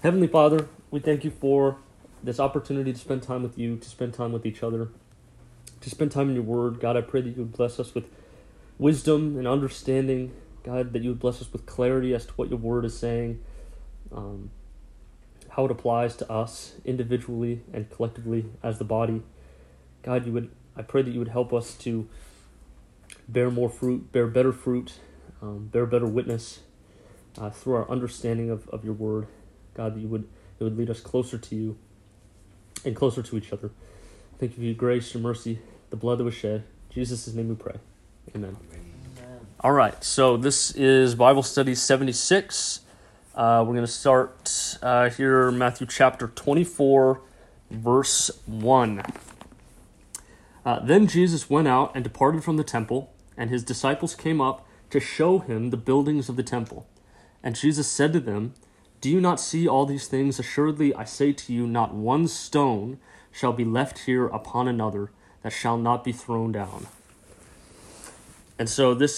Heavenly Father, we thank you for this opportunity to spend time with you, to spend time with each other, to spend time in your word. God, I pray that you would bless us with wisdom and understanding. God, that you would bless us with clarity as to what your word is saying, how it applies to us individually and collectively as the body. God, I pray that you would help us to bear more fruit, bear better fruit, bear better witness through our understanding of your word. God, that it would lead us closer to you and closer to each other. Thank you for your grace, your mercy, the blood that was shed. In Jesus' name we pray. Amen. All right, so this is Bible Study 76. We're going to start here, Matthew chapter 24, verse 1. Then Jesus went out and departed from the temple, and his disciples came up to show him the buildings of the temple. And Jesus said to them, "Do you not see all these things? Assuredly, I say to you, not one stone shall be left here upon another that shall not be thrown down." And so this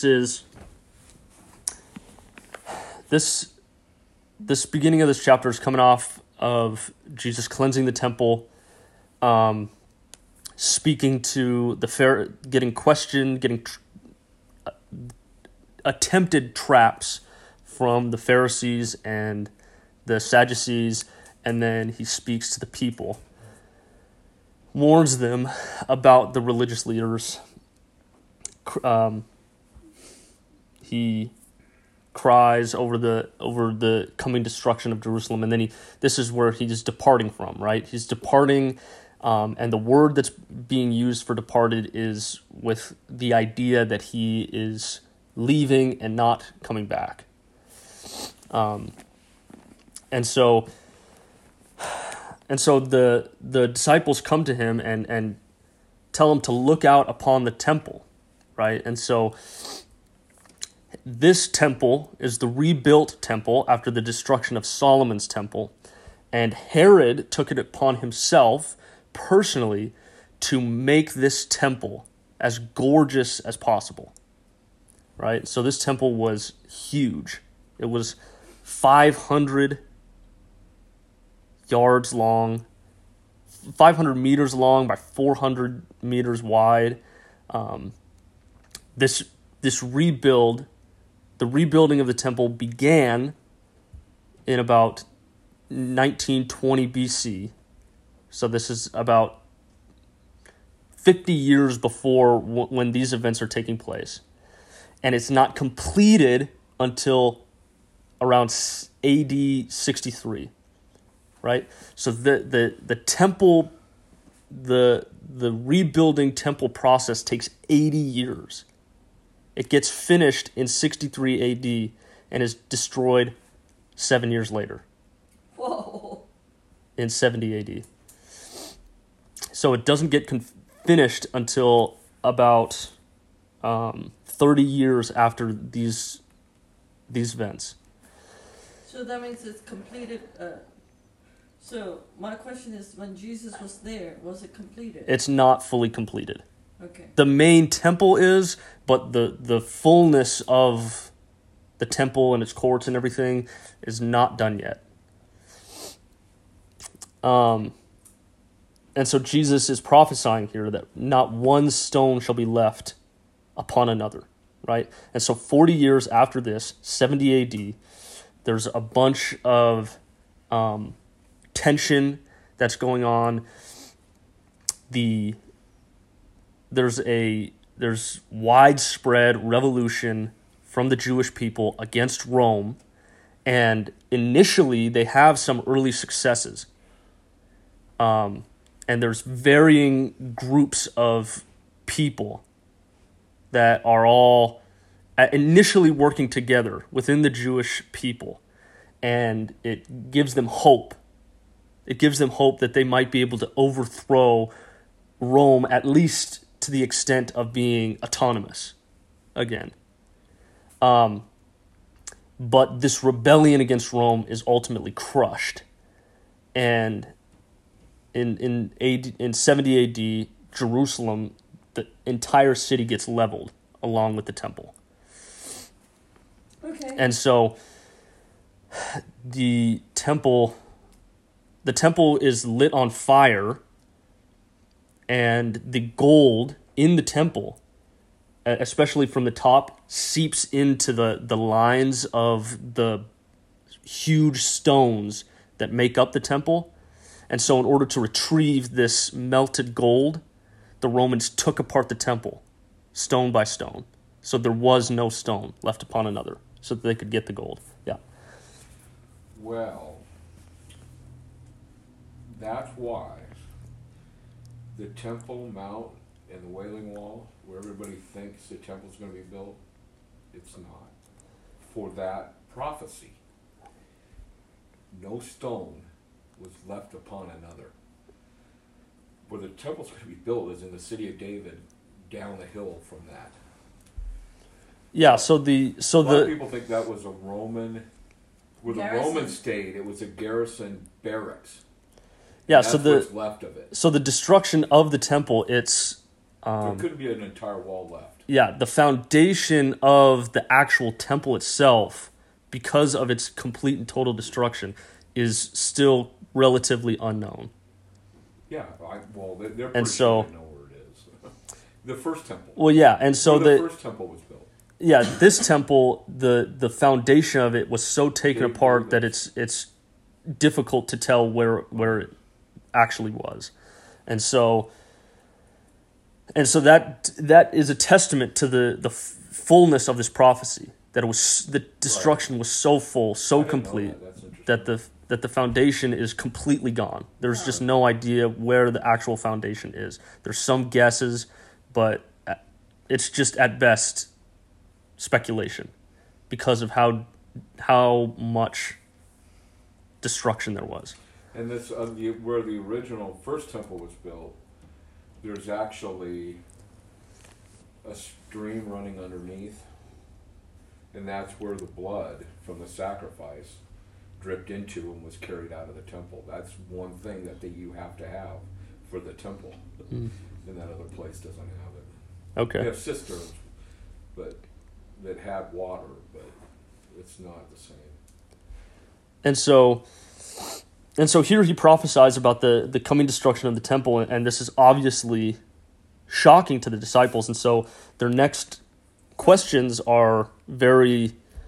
beginning of this chapter is coming off of Jesus cleansing the temple, speaking to the getting questioned, getting attempted traps from the Pharisees and the Sadducees, and then he speaks to the people, warns them about the religious leaders. He cries over the coming destruction of Jerusalem, and then this is where he's departing from, right? He's departing, and the word that's being used for departed is with the idea that he is leaving and not coming back. And so the disciples come to him and tell him to look out upon the temple, right? And so this temple is the rebuilt temple after the destruction of Solomon's temple, and Herod took it upon himself personally to make this temple as gorgeous as possible, right? So this temple was huge. It was 500 yards long, 500 meters long by 400 meters wide. The rebuilding of the temple began in about 1920 BC. So this is about 50 years before when these events are taking place. And it's not completed until around AD 63. Right? So the temple, the rebuilding temple process takes 80 years. It gets finished in 63 AD and is destroyed 7 years later. Whoa. In 70 AD. So it doesn't get finished until about 30 years after these events. So that means it's completed. So my question is, when Jesus was there, was it completed? It's not fully completed. Okay. The main temple is, but the fullness of the temple and its courts and everything is not done yet. And so Jesus is prophesying here that not one stone shall be left upon another, right? And so 40 years after this, 70 AD, there's a bunch of tension that's going on. There's widespread revolution from the Jewish people against Rome, and initially they have some early successes. And there's varying groups of people that are all initially working together within the Jewish people, and it gives them hope. It gives them hope that they might be able to overthrow Rome, at least to the extent of being autonomous again. But this rebellion against Rome is ultimately crushed. And in 70 AD, Jerusalem, the entire city gets leveled along with the temple. Okay. And so the temple the temple is lit on fire, and the gold in the temple, especially from the top, seeps into the lines of the huge stones that make up the temple. And so in order to retrieve this melted gold, the Romans took apart the temple, stone by stone. So there was no stone left upon another, so that they could get the gold. Yeah. Well, that's why the Temple Mount and the Wailing Wall, where everybody thinks the temple's going to be built, it's not. For that prophecy, no stone was left upon another. Where the temple's going to be built is in the city of David, down the hill from that. Yeah, a lot of people think that was a Roman, where Garrison. the Romans stayed, it was a garrison barracks. Yeah, And so that's what's left of it. So the destruction of the temple, it's There couldn't be an entire wall left. yeah, the foundation of the actual temple itself, because of its complete and total destruction, is still relatively unknown. Yeah, they're pretty And sure so- they know where it is. The first temple. Well, yeah, and so Where the first temple was built. yeah, this temple, the foundation of it was so taken David apart that Davis. it's difficult to tell where it actually was, and so that is a testament to the fullness of this prophecy, that it was the destruction was so full, so I didn't know complete that. That's interesting. that the foundation is completely gone. There's just no idea where the actual foundation is. There's some guesses, but it's just at best speculation because of how much destruction there was. And this, where the original first temple was built, there's actually a stream running underneath, and that's where the blood from the sacrifice dripped into and was carried out of the temple. That's one thing that you have to have for the temple, and that other place doesn't have it. Okay. They have cisterns, but that have water, but it's not the same. And so here he prophesies about the coming destruction of the temple, and this is obviously shocking to the disciples. And so their next questions are very,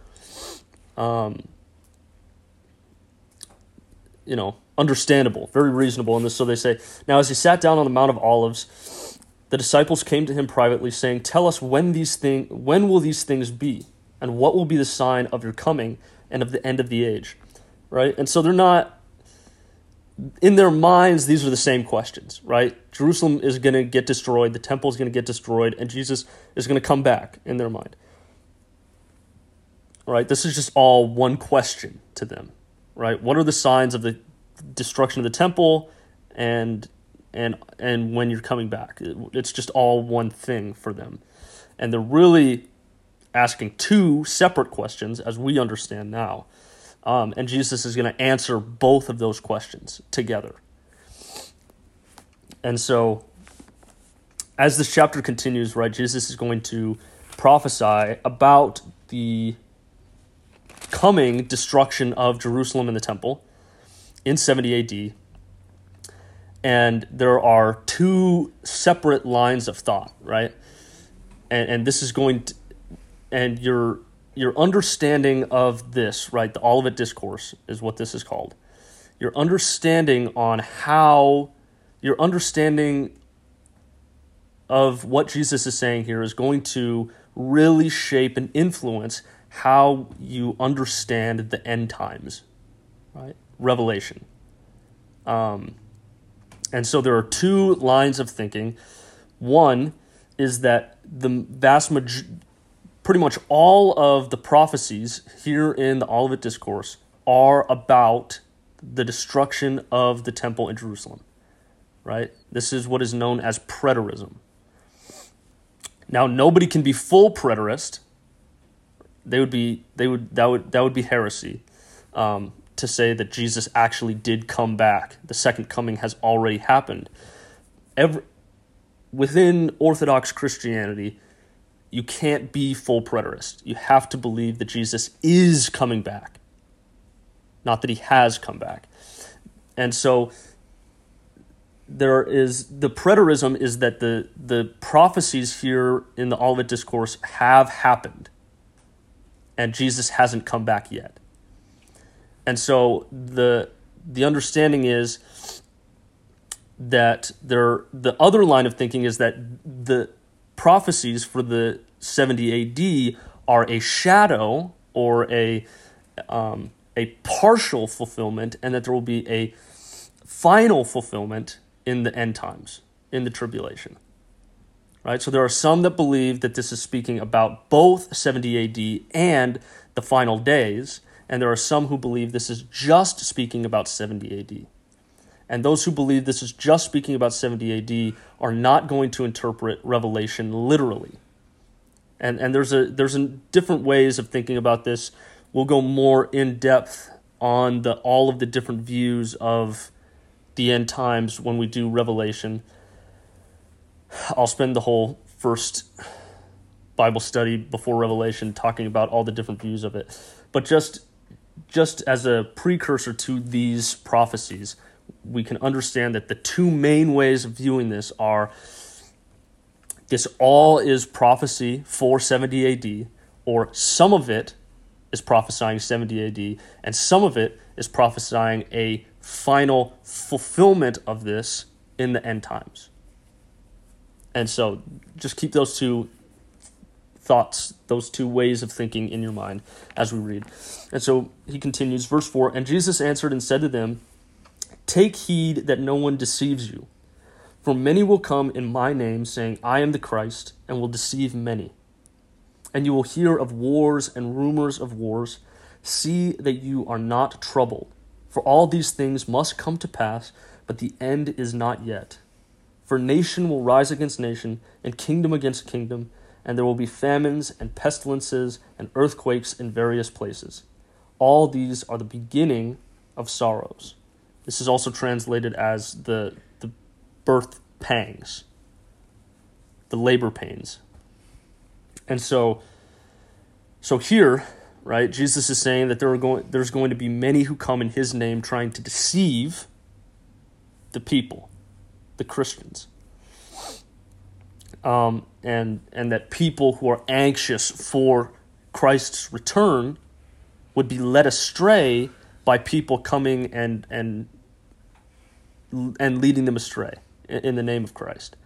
understandable, very reasonable. And so they say, "Now as he sat down on the Mount of Olives, the disciples came to him privately, saying, 'Tell us when will these things be, and what will be the sign of your coming and of the end of the age?'" Right? And so they're not, in their minds, these are the same questions, right? Jerusalem is going to get destroyed, the temple is going to get destroyed, and Jesus is going to come back in their mind. Right? This is just all one question to them, right? What are the signs of the destruction of the temple and when you're coming back? It's just all one thing for them. And they're really asking two separate questions, as we understand now. And Jesus is going to answer both of those questions together. And so, as this chapter continues, right, Jesus is going to prophesy about the coming destruction of Jerusalem and the temple in 70 AD. And there are two separate lines of thought, right? And this is going to, and your understanding of this, right, the Olivet Discourse is what this is called. Your understanding of what Jesus is saying here is going to really shape and influence how you understand the end times, right? Revelation. And so there are two lines of thinking. One is that pretty much all of the prophecies here in the Olivet Discourse are about the destruction of the temple in Jerusalem, right? This is what is known as preterism. Now, nobody can be full preterist. That would be heresy to say that Jesus actually did come back. The second coming has already happened. Within Orthodox Christianity, you can't be full preterist. You have to believe that Jesus is coming back, not that he has come back. And so there is the preterism is that the prophecies here in the Olivet Discourse have happened, and Jesus hasn't come back yet. And so the understanding is that the other line of thinking is that the prophecies for the 70 AD are a shadow or a partial fulfillment, and that there will be a final fulfillment in the end times, in the tribulation. Right? So there are some that believe that this is speaking about both 70 AD and the final days, and there are some who believe this is just speaking about 70 AD. And those who believe this is just speaking about 70 AD are not going to interpret Revelation literally. And there's different ways of thinking about this. We'll go more in depth on all of the different views of the end times when we do Revelation. I'll spend the whole first Bible study before Revelation talking about all the different views of it. But just as a precursor to these prophecies, we can understand that the two main ways of viewing this are this all is prophecy for 70 AD, or some of it is prophesying 70 AD, and some of it is prophesying a final fulfillment of this in the end times. And so just keep those two thoughts, those two ways of thinking in your mind as we read. And so he continues, verse 4, "And Jesus answered and said to them, 'Take heed that no one deceives you. For many will come in my name, saying, I am the Christ, and will deceive many. And you will hear of wars and rumors of wars. See that you are not troubled. For all these things must come to pass, but the end is not yet. For nation will rise against nation, and kingdom against kingdom, and there will be famines and pestilences and earthquakes in various places. All these are the beginning of sorrows.'" This is also translated as the birth pangs, the labor pains. And so here, right, Jesus is saying that there's going to be many who come in his name trying to deceive the people, the Christians. And that people who are anxious for Christ's return would be led astray by people coming and leading them astray in the name of Christ.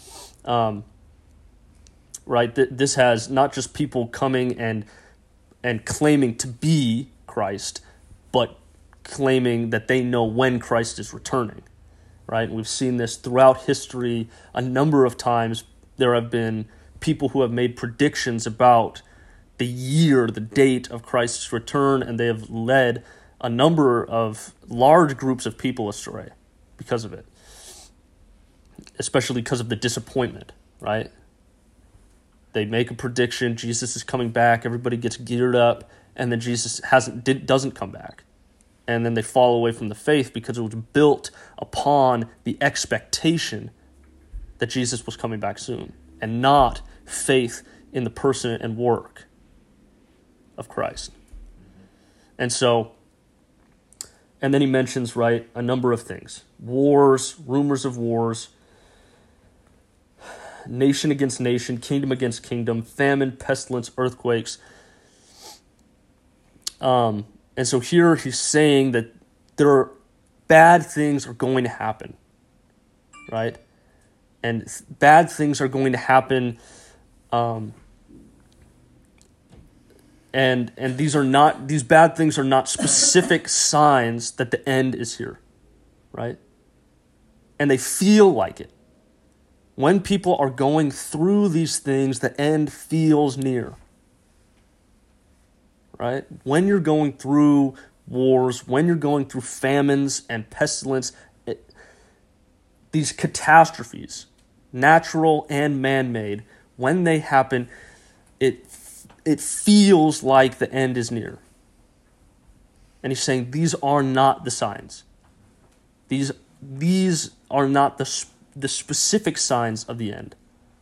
Right? This has not just people coming and claiming to be Christ, but claiming that they know when Christ is returning. Right? And we've seen this throughout history a number of times. There have been people who have made predictions about the year, the date of Christ's return, and they have led a number of large groups of people astray because of it, especially because of the disappointment, right? They make a prediction, Jesus is coming back, everybody gets geared up, and then Jesus doesn't come back. And then they fall away from the faith because it was built upon the expectation that Jesus was coming back soon, and not faith in the person and work of Christ. And then he mentions, right, a number of things. Wars, rumors of wars, nation against nation, kingdom against kingdom, famine, pestilence, earthquakes. And so here he's saying that bad things are going to happen, right? And bad things are going to happen, and these bad things are not specific signs that the end is here, right? And they feel like it. When people are going through these things, the end feels near, right? When you're going through wars, when you're going through famines and pestilence, these catastrophes, natural and man-made, when they happen, it feels like the end is near. And he's saying these are not the signs. These are not the specific signs of the end.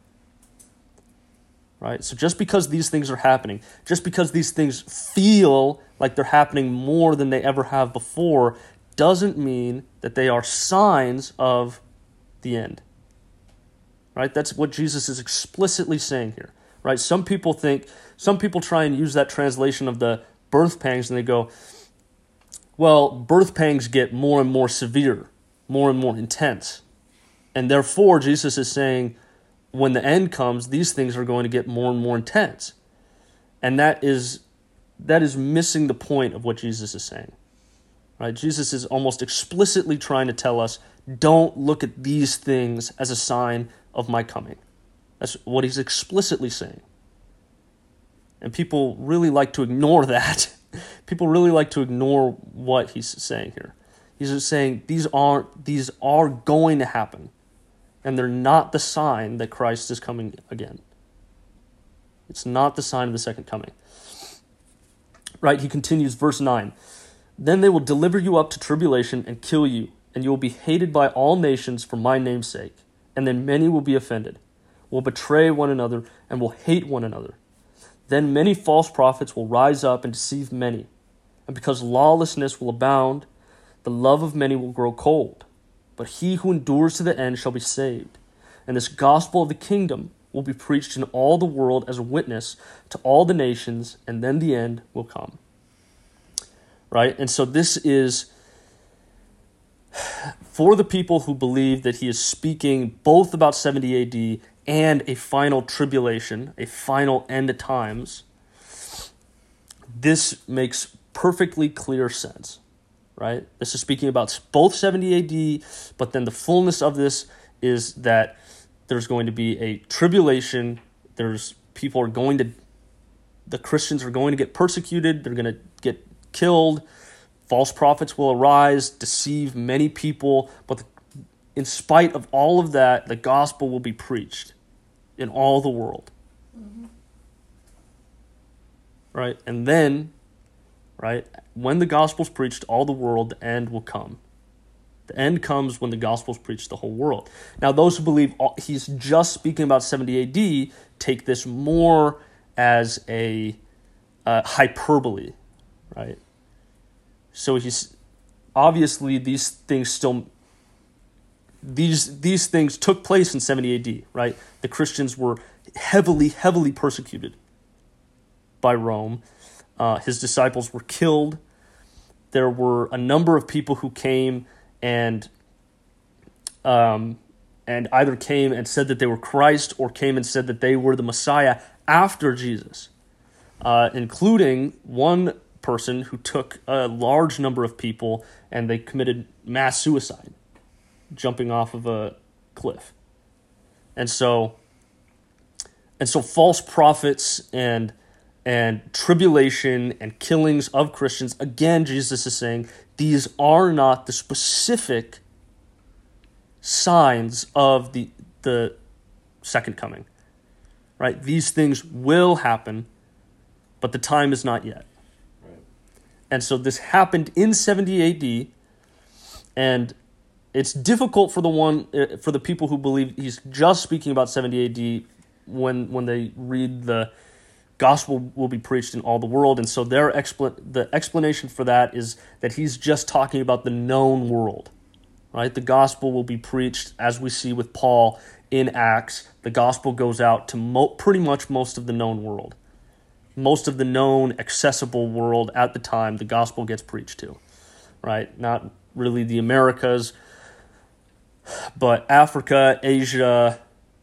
Right? So just because these things are happening, just because these things feel like they're happening more than they ever have before, doesn't mean that they are signs of the end. Right? That's what Jesus is explicitly saying here. Right? Some people try and use that translation of the birth pangs and they go, well, birth pangs get more and more severe, more and more intense. And therefore, Jesus is saying, when the end comes, these things are going to get more and more intense. And that is missing the point of what Jesus is saying. Right? Jesus is almost explicitly trying to tell us, don't look at these things as a sign of my coming. That's what he's explicitly saying. And people really like to ignore that. People really like to ignore what he's saying here. He's just saying these are going to happen. And they're not the sign that Christ is coming again. It's not the sign of the second coming. Right? He continues, verse 9. Then they will deliver you up to tribulation and kill you, and you will be hated by all nations for my name's sake. And then many will be offended, will betray one another, and will hate one another. Then many false prophets will rise up and deceive many. And because lawlessness will abound, the love of many will grow cold. But he who endures to the end shall be saved. And this gospel of the kingdom will be preached in all the world as a witness to all the nations, and then the end will come. Right? And so this is for the people who believe that he is speaking both about 70 AD and a final tribulation, a final end of times. This makes perfectly clear sense. Right? This is speaking about both 70 AD, but then the fullness of this is that there's going to be a tribulation. The Christians are going to get persecuted. They're going to get killed. False prophets will arise, deceive many people. But in spite of all of that, the gospel will be preached in all the world. Mm-hmm. Right? And then, right, when the gospel's preached to all the world, the end will come. The end comes when the gospel's preached to the whole world. Now, those who believe he's just speaking about 70 AD take this more as a hyperbole, right? So he's obviously these things took place in 70 AD, right? The Christians were heavily persecuted by Rome. His disciples were killed. There were a number of people who came and either came and said that they were Christ or came and said that they were the Messiah after Jesus, including one person who took a large number of people and they committed mass suicide, jumping off of a cliff. And so false prophets and tribulation and killings of Christians, again, Jesus is saying these are not the specific signs of the second coming, right? These things will happen, but the time is not yet. Right. And so this happened in 70 AD, and it's difficult for the people who believe he's just speaking about 70 AD when they read the gospel will be preached in all the world. And so the explanation for that is that he's just talking about the known world, right? The gospel will be preached, as we see with Paul in Acts. The gospel goes out to pretty much most of the known world. Most of the known, accessible world at the time, the gospel gets preached to, right? Not really the Americas, but Africa, Asia,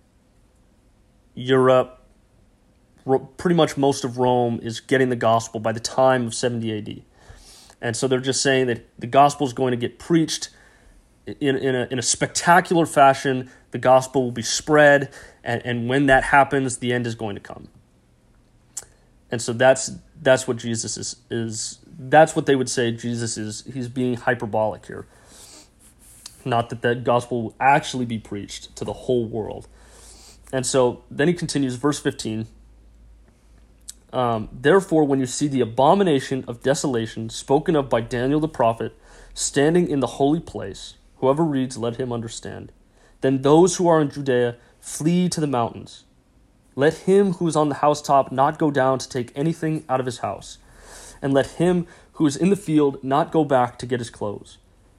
Europe, pretty much most of Rome is getting the gospel by the time of 70 AD. And so they're just saying that the gospel is going to get preached in a spectacular fashion. The gospel will be spread, and when that happens, the end is going to come. And so that's what Jesus is. That's what they would say Jesus is. He's being hyperbolic here. Not that the gospel will actually be preached to the whole world. And so then he continues, verse 15. Therefore, when you see the abomination of desolation spoken of by Daniel the prophet standing in the holy place, whoever reads, let him understand. Then those who are in Judea flee to the mountains. Let him who is on the housetop not go down to take anything out of his house. And let him who is in the field not go back to get his clothes.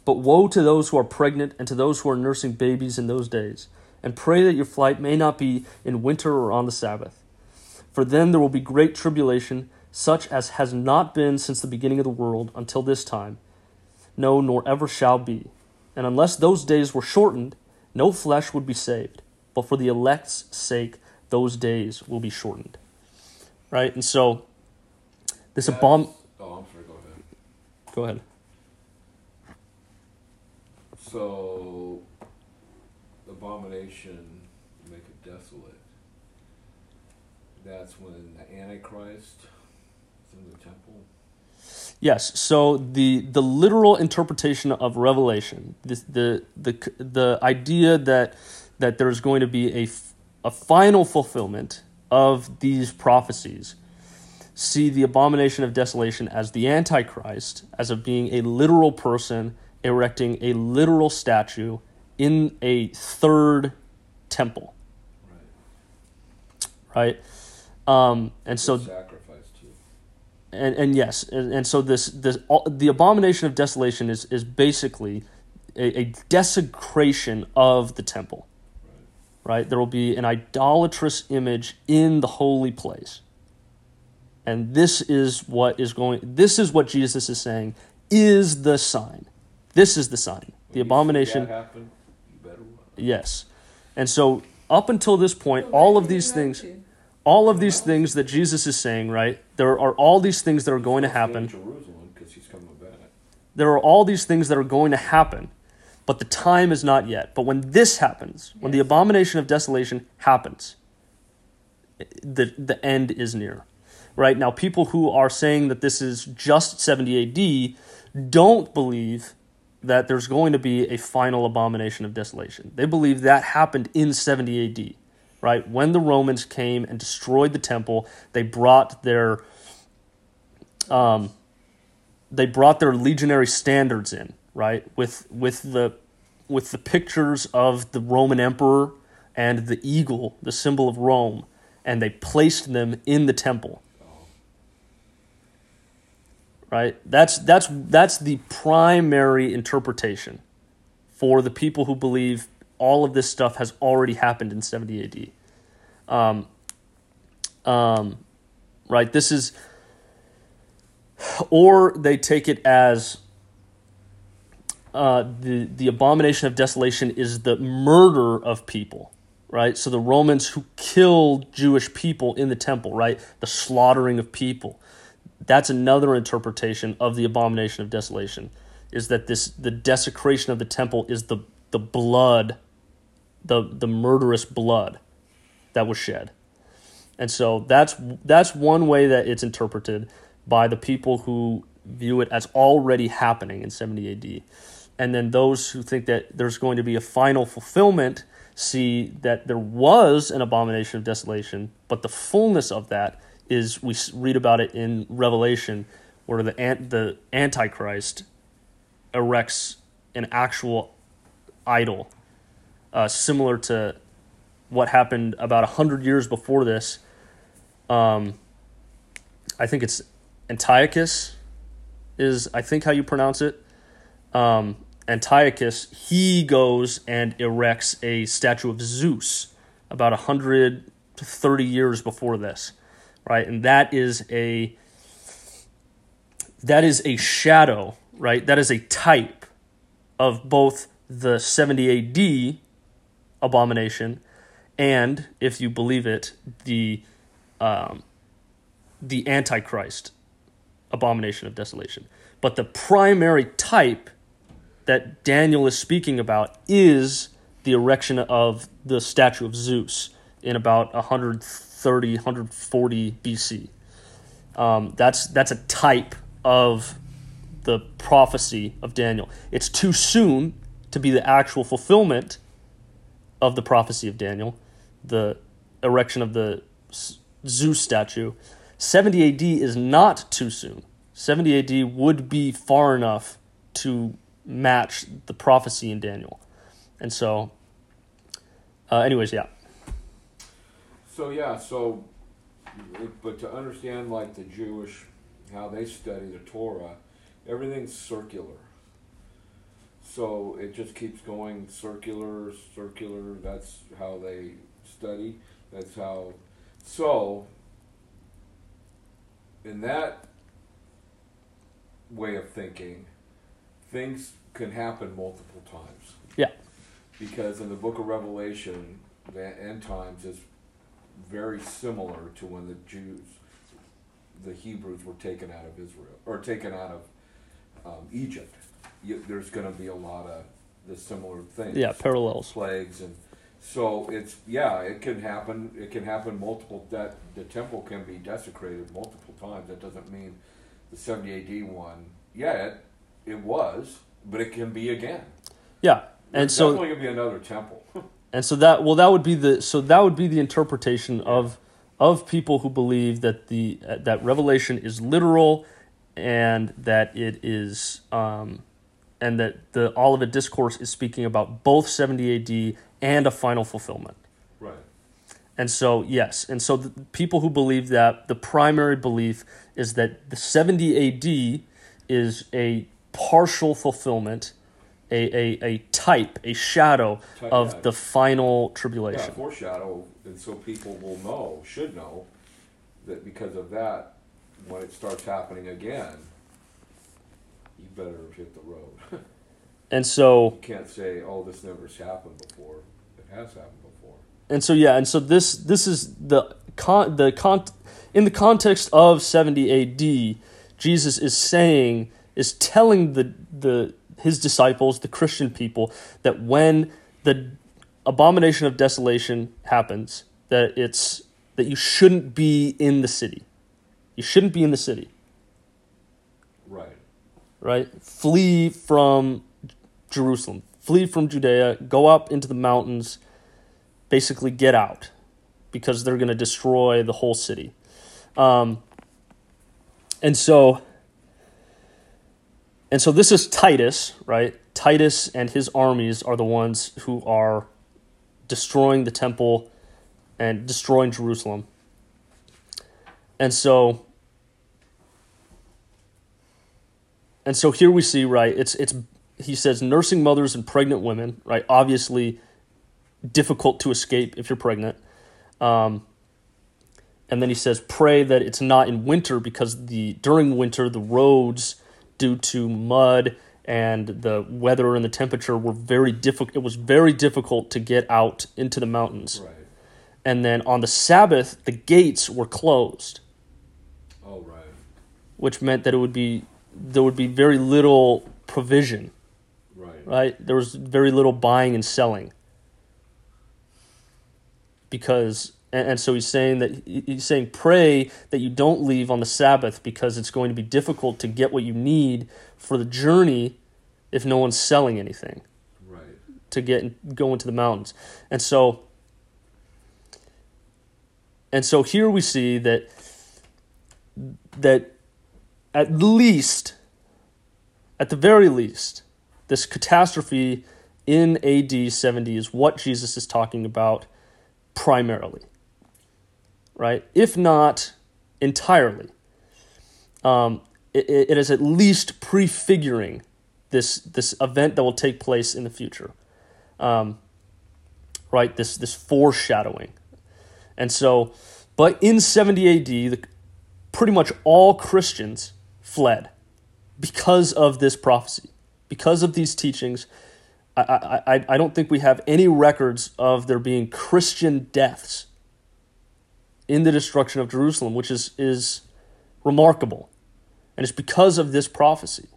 But woe to those who are pregnant and to those who are nursing babies in those days. And pray that your flight may not be in winter or on the Sabbath. For then there will be great tribulation, such as has not been since the beginning of the world until this time. No, nor ever shall be. And unless those days were shortened, no flesh would be saved. But for the elect's sake, those days will be shortened. Right? And so, this Oh, I'm sorry, go ahead. Go ahead. So, abomination, make it desolate. That's when the Antichrist is in the temple. Yes, so the literal interpretation of Revelation, the idea that there's going to be a final fulfillment of these prophecies, see the abomination of desolation as the Antichrist, as of being a literal person erecting a literal statue in a third temple. Right? And so Sacrifice too. and yes, and so the abomination of desolation is basically a desecration of the temple. Right? There will be an idolatrous image in the holy place. And this is what Jesus is saying is the sign. This is the sign. The abomination. When you see that happen, you better run. Yes. And so up until this point, all of these things that Jesus is saying, right? There are all these things that are going to happen. In Jerusalem, because he's coming back. There are all these things that are going to happen, but the time is not yet. But when this happens, when the abomination of desolation happens, the end is near. Right? Now, people who are saying that this is just 70 AD don't believe that there's going to be a final abomination of desolation. They believe that happened in 70 AD. Right? When the Romans came and destroyed the temple, they brought their legionary standards in, right? With the pictures of the Roman emperor and the eagle, the symbol of Rome, and they placed them in the temple. Right? That's the primary interpretation for the people who believe all of this stuff has already happened in 70 AD. Right? This is, or they take it as the abomination of desolation is the murder of people. Right? So the Romans who killed Jewish people in the temple, right? The slaughtering of people. That's another interpretation of the abomination of desolation, is that the desecration of the temple is the blood, the murderous blood that was shed. And so that's one way that it's interpreted by the people who view it as already happening in 70 AD. And then those who think that there's going to be a final fulfillment see that there was an abomination of desolation, but the fullness of that is, we read about it in Revelation, where the Antichrist erects an actual idol, similar to what happened about 100 years before this. I think it's Antiochus is, I think, how you pronounce it. Antiochus, he goes and erects a statue of Zeus about 130 years before this. Right, and that is a shadow, right? That is a type of both the 70 AD abomination and, if you believe it, the Antichrist abomination of desolation. But the primary type that Daniel is speaking about is the erection of the statue of Zeus in about 130, 140 BC. That's a type of the prophecy of Daniel. It's too soon to be the actual fulfillment of the prophecy of Daniel, the erection of the Zeus statue. 70 AD is not too soon. 70 AD would be far enough to match the prophecy in Daniel. And so, anyways, yeah. But to understand, like, the Jewish, how they study the Torah, everything's circular. So it just keeps going circular, circular. That's how they study. That's how. So, in that way of thinking, things can happen multiple times. Yeah. Because in the book of Revelation, the end times is very similar to when the Jews, the Hebrews, were taken out of Israel, or taken out of Egypt. There's going to be a lot of the similar things. Yeah, parallels. Plagues, and so it can happen. It can happen multiple. That the temple can be desecrated multiple times. That doesn't mean the 70 A.D. one. Yeah, it was, but it can be again. Yeah, and There's so definitely going to be another temple. and so that would be the interpretation of people who believe that that Revelation is literal, and that it is and that the Olivet Discourse is speaking about both 70 A.D. and a final fulfillment. Right. And so, yes, and so the people who believe that, the primary belief is that the 70 A.D. is a partial fulfillment, a type, a shadow of the final tribulation. Yeah, foreshadow, and so people will should know, that because of that, when it starts happening again, you better hit the road. And so You can't say, "Oh, this never's happened before." It has happened before. And so this is in the context of 70 A.D., Jesus is telling his disciples, the Christian people, that when the abomination of desolation happens, that you shouldn't be in the city. You shouldn't be in the city. Right. Right? Flee from Jerusalem. Flee from Judea. Go up into the mountains. Basically get out, because they're going to destroy the whole city. And so this is Titus, right? Titus and his armies are the ones who are destroying the temple and destroying Jerusalem. And so here we see, right, he says nursing mothers and pregnant women, right? Obviously difficult to escape if you're pregnant. And then he says, pray that it's not in winter, because during winter the roads, due to mud and the weather and the temperature, were very difficult. It was very difficult to get out into the mountains. Right. And then on the Sabbath, the gates were closed. Oh, right. Which meant that there would be very little provision. Right. Right? There was very little buying and selling. Because, and so he's saying pray that you don't leave on the Sabbath, because it's going to be difficult to get what you need for the journey if no one's selling anything. Right. To go into the mountains. And so here we see that at the very least, this catastrophe in AD 70 is what Jesus is talking about primarily, right? If not entirely. It is at least prefiguring this event that will take place in the future, right? This foreshadowing. And so, but in 70 AD, pretty much all Christians fled because of this prophecy, because of these teachings. I don't think we have any records of there being Christian deaths in the destruction of Jerusalem, which is remarkable. And it's because of this prophecy.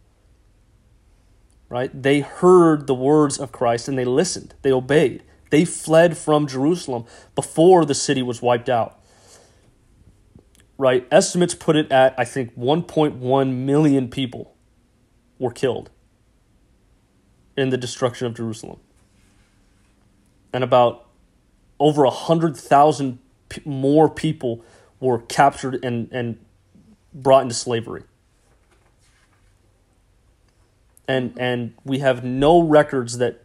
Right? They heard the words of Christ and they listened. They obeyed. They fled from Jerusalem before the city was wiped out. Right? Estimates put it at, I think, 1.1 million people were killed in the destruction of Jerusalem. And about over 100,000 more people were captured and brought into slavery. And we have no records that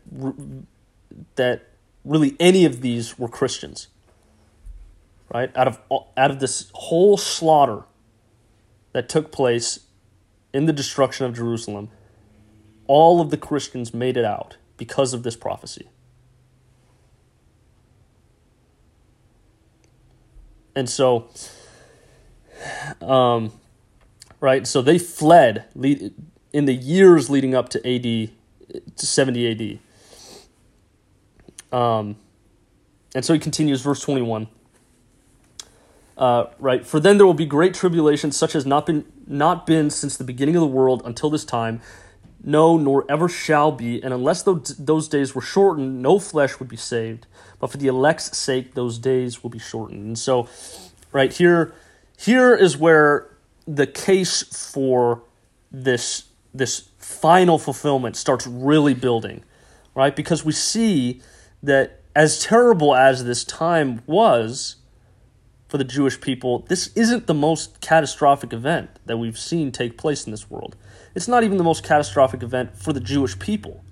really any of these were Christians. Right? Out of this whole slaughter that took place in the destruction of Jerusalem, all of the Christians made it out because of this prophecy. And so, right, so they fled in the years leading up to AD, to 70 AD. And so he continues, verse 21. Right, for then there will be great tribulation, such as not been since the beginning of the world until this time, no, nor ever shall be, and unless those days were shortened, no flesh would be saved. But for the elect's sake, those days will be shortened. And so, right here is where the case for this final fulfillment starts really building, right? Because we see that as terrible as this time was for the Jewish people, this isn't the most catastrophic event that we've seen take place in this world. It's not even the most catastrophic event for the Jewish people.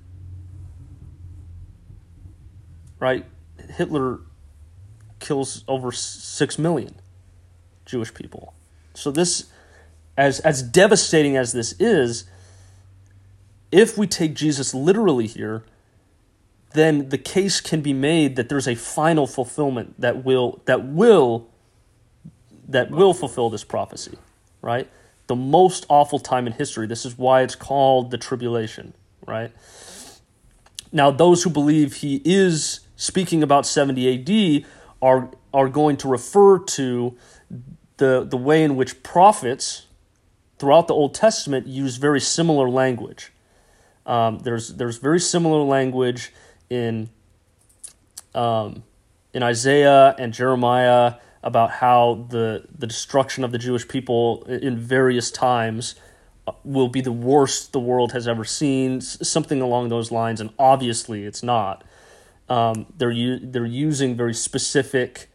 Right? Hitler kills over 6 million Jewish people. So this, as devastating as this is, if we take Jesus literally here, then the case can be made that there's a final fulfillment that will fulfill this prophecy, right? The most awful time in history. This is why it's called the tribulation, right? Now, those who believe he is speaking about 70 AD are going to refer to the way in which prophets throughout the Old Testament use very similar language. There's very similar language in Isaiah and Jeremiah about how the destruction of the Jewish people in various times will be the worst the world has ever seen, something along those lines, and obviously it's not. They're using very specific,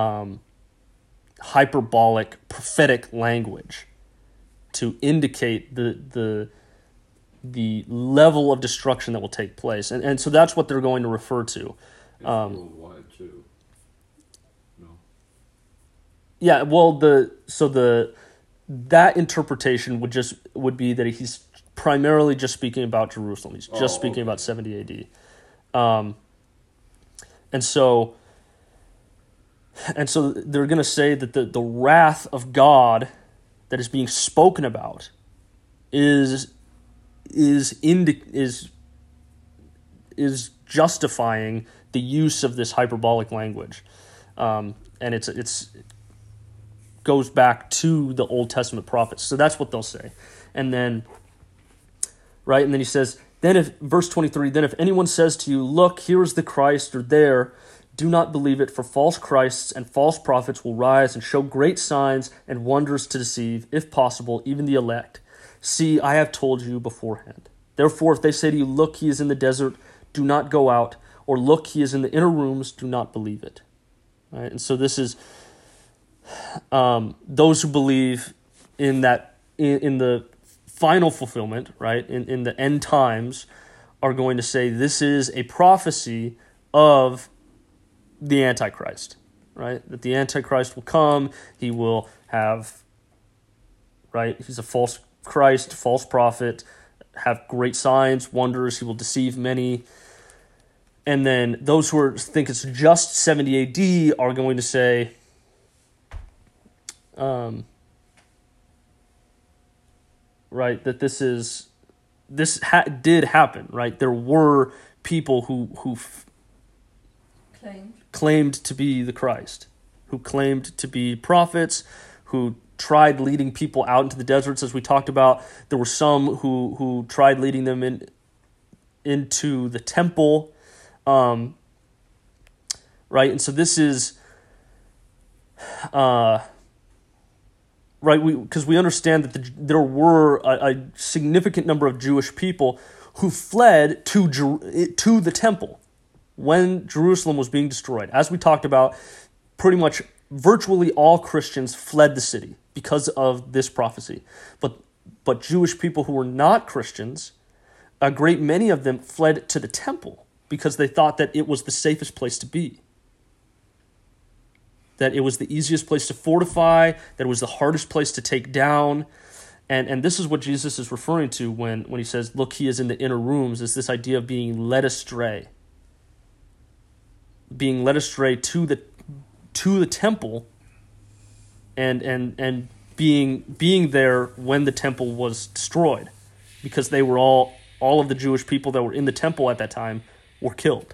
hyperbolic, prophetic language to indicate the level of destruction that will take place, and so that's what they're going to refer to. It's worldwide too. No. Yeah, well, that interpretation would be that he's primarily just speaking about Jerusalem. He's just speaking about 70 AD. And so they're going to say that the wrath of God that is being spoken about is justifying the use of this hyperbolic language, and it goes back to the Old Testament prophets. So that's what they'll say, and then he says, then if verse 23, then if anyone says to you, "Look, here is the Christ," or "There," do not believe it, for false Christs and false prophets will rise and show great signs and wonders to deceive, if possible, even the elect. See, I have told you beforehand. Therefore, if they say to you, "Look, he is in the desert," do not go out, or "Look, he is in the inner rooms," do not believe it. Right? And so this is those who believe in the final fulfillment, right, in the end times, are going to say this is a prophecy of the Antichrist, right? That the Antichrist will come, he will have, right, he's a false Christ, false prophet, have great signs, wonders, he will deceive many. And then those who think it's just 70 AD are going to say, right, that this did happen, right? There were people who claimed to be the Christ, who claimed to be prophets, who tried leading people out into the deserts, as we talked about. There were some who tried leading them into the temple, right? And so this is, right, because we understand that there were a significant number of Jewish people who fled to the temple when Jerusalem was being destroyed. As we talked about, pretty much virtually all Christians fled the city because of this prophecy. But Jewish people who were not Christians, a great many of them fled to the temple because they thought that it was the safest place to be. That it was the easiest place to fortify, that it was the hardest place to take down. And this is what Jesus is referring to when he says, look, he is in the inner rooms, is this idea of being led astray. Being led astray to the temple and being there when the temple was destroyed. Because they were all of the Jewish people that were in the temple at that time were killed.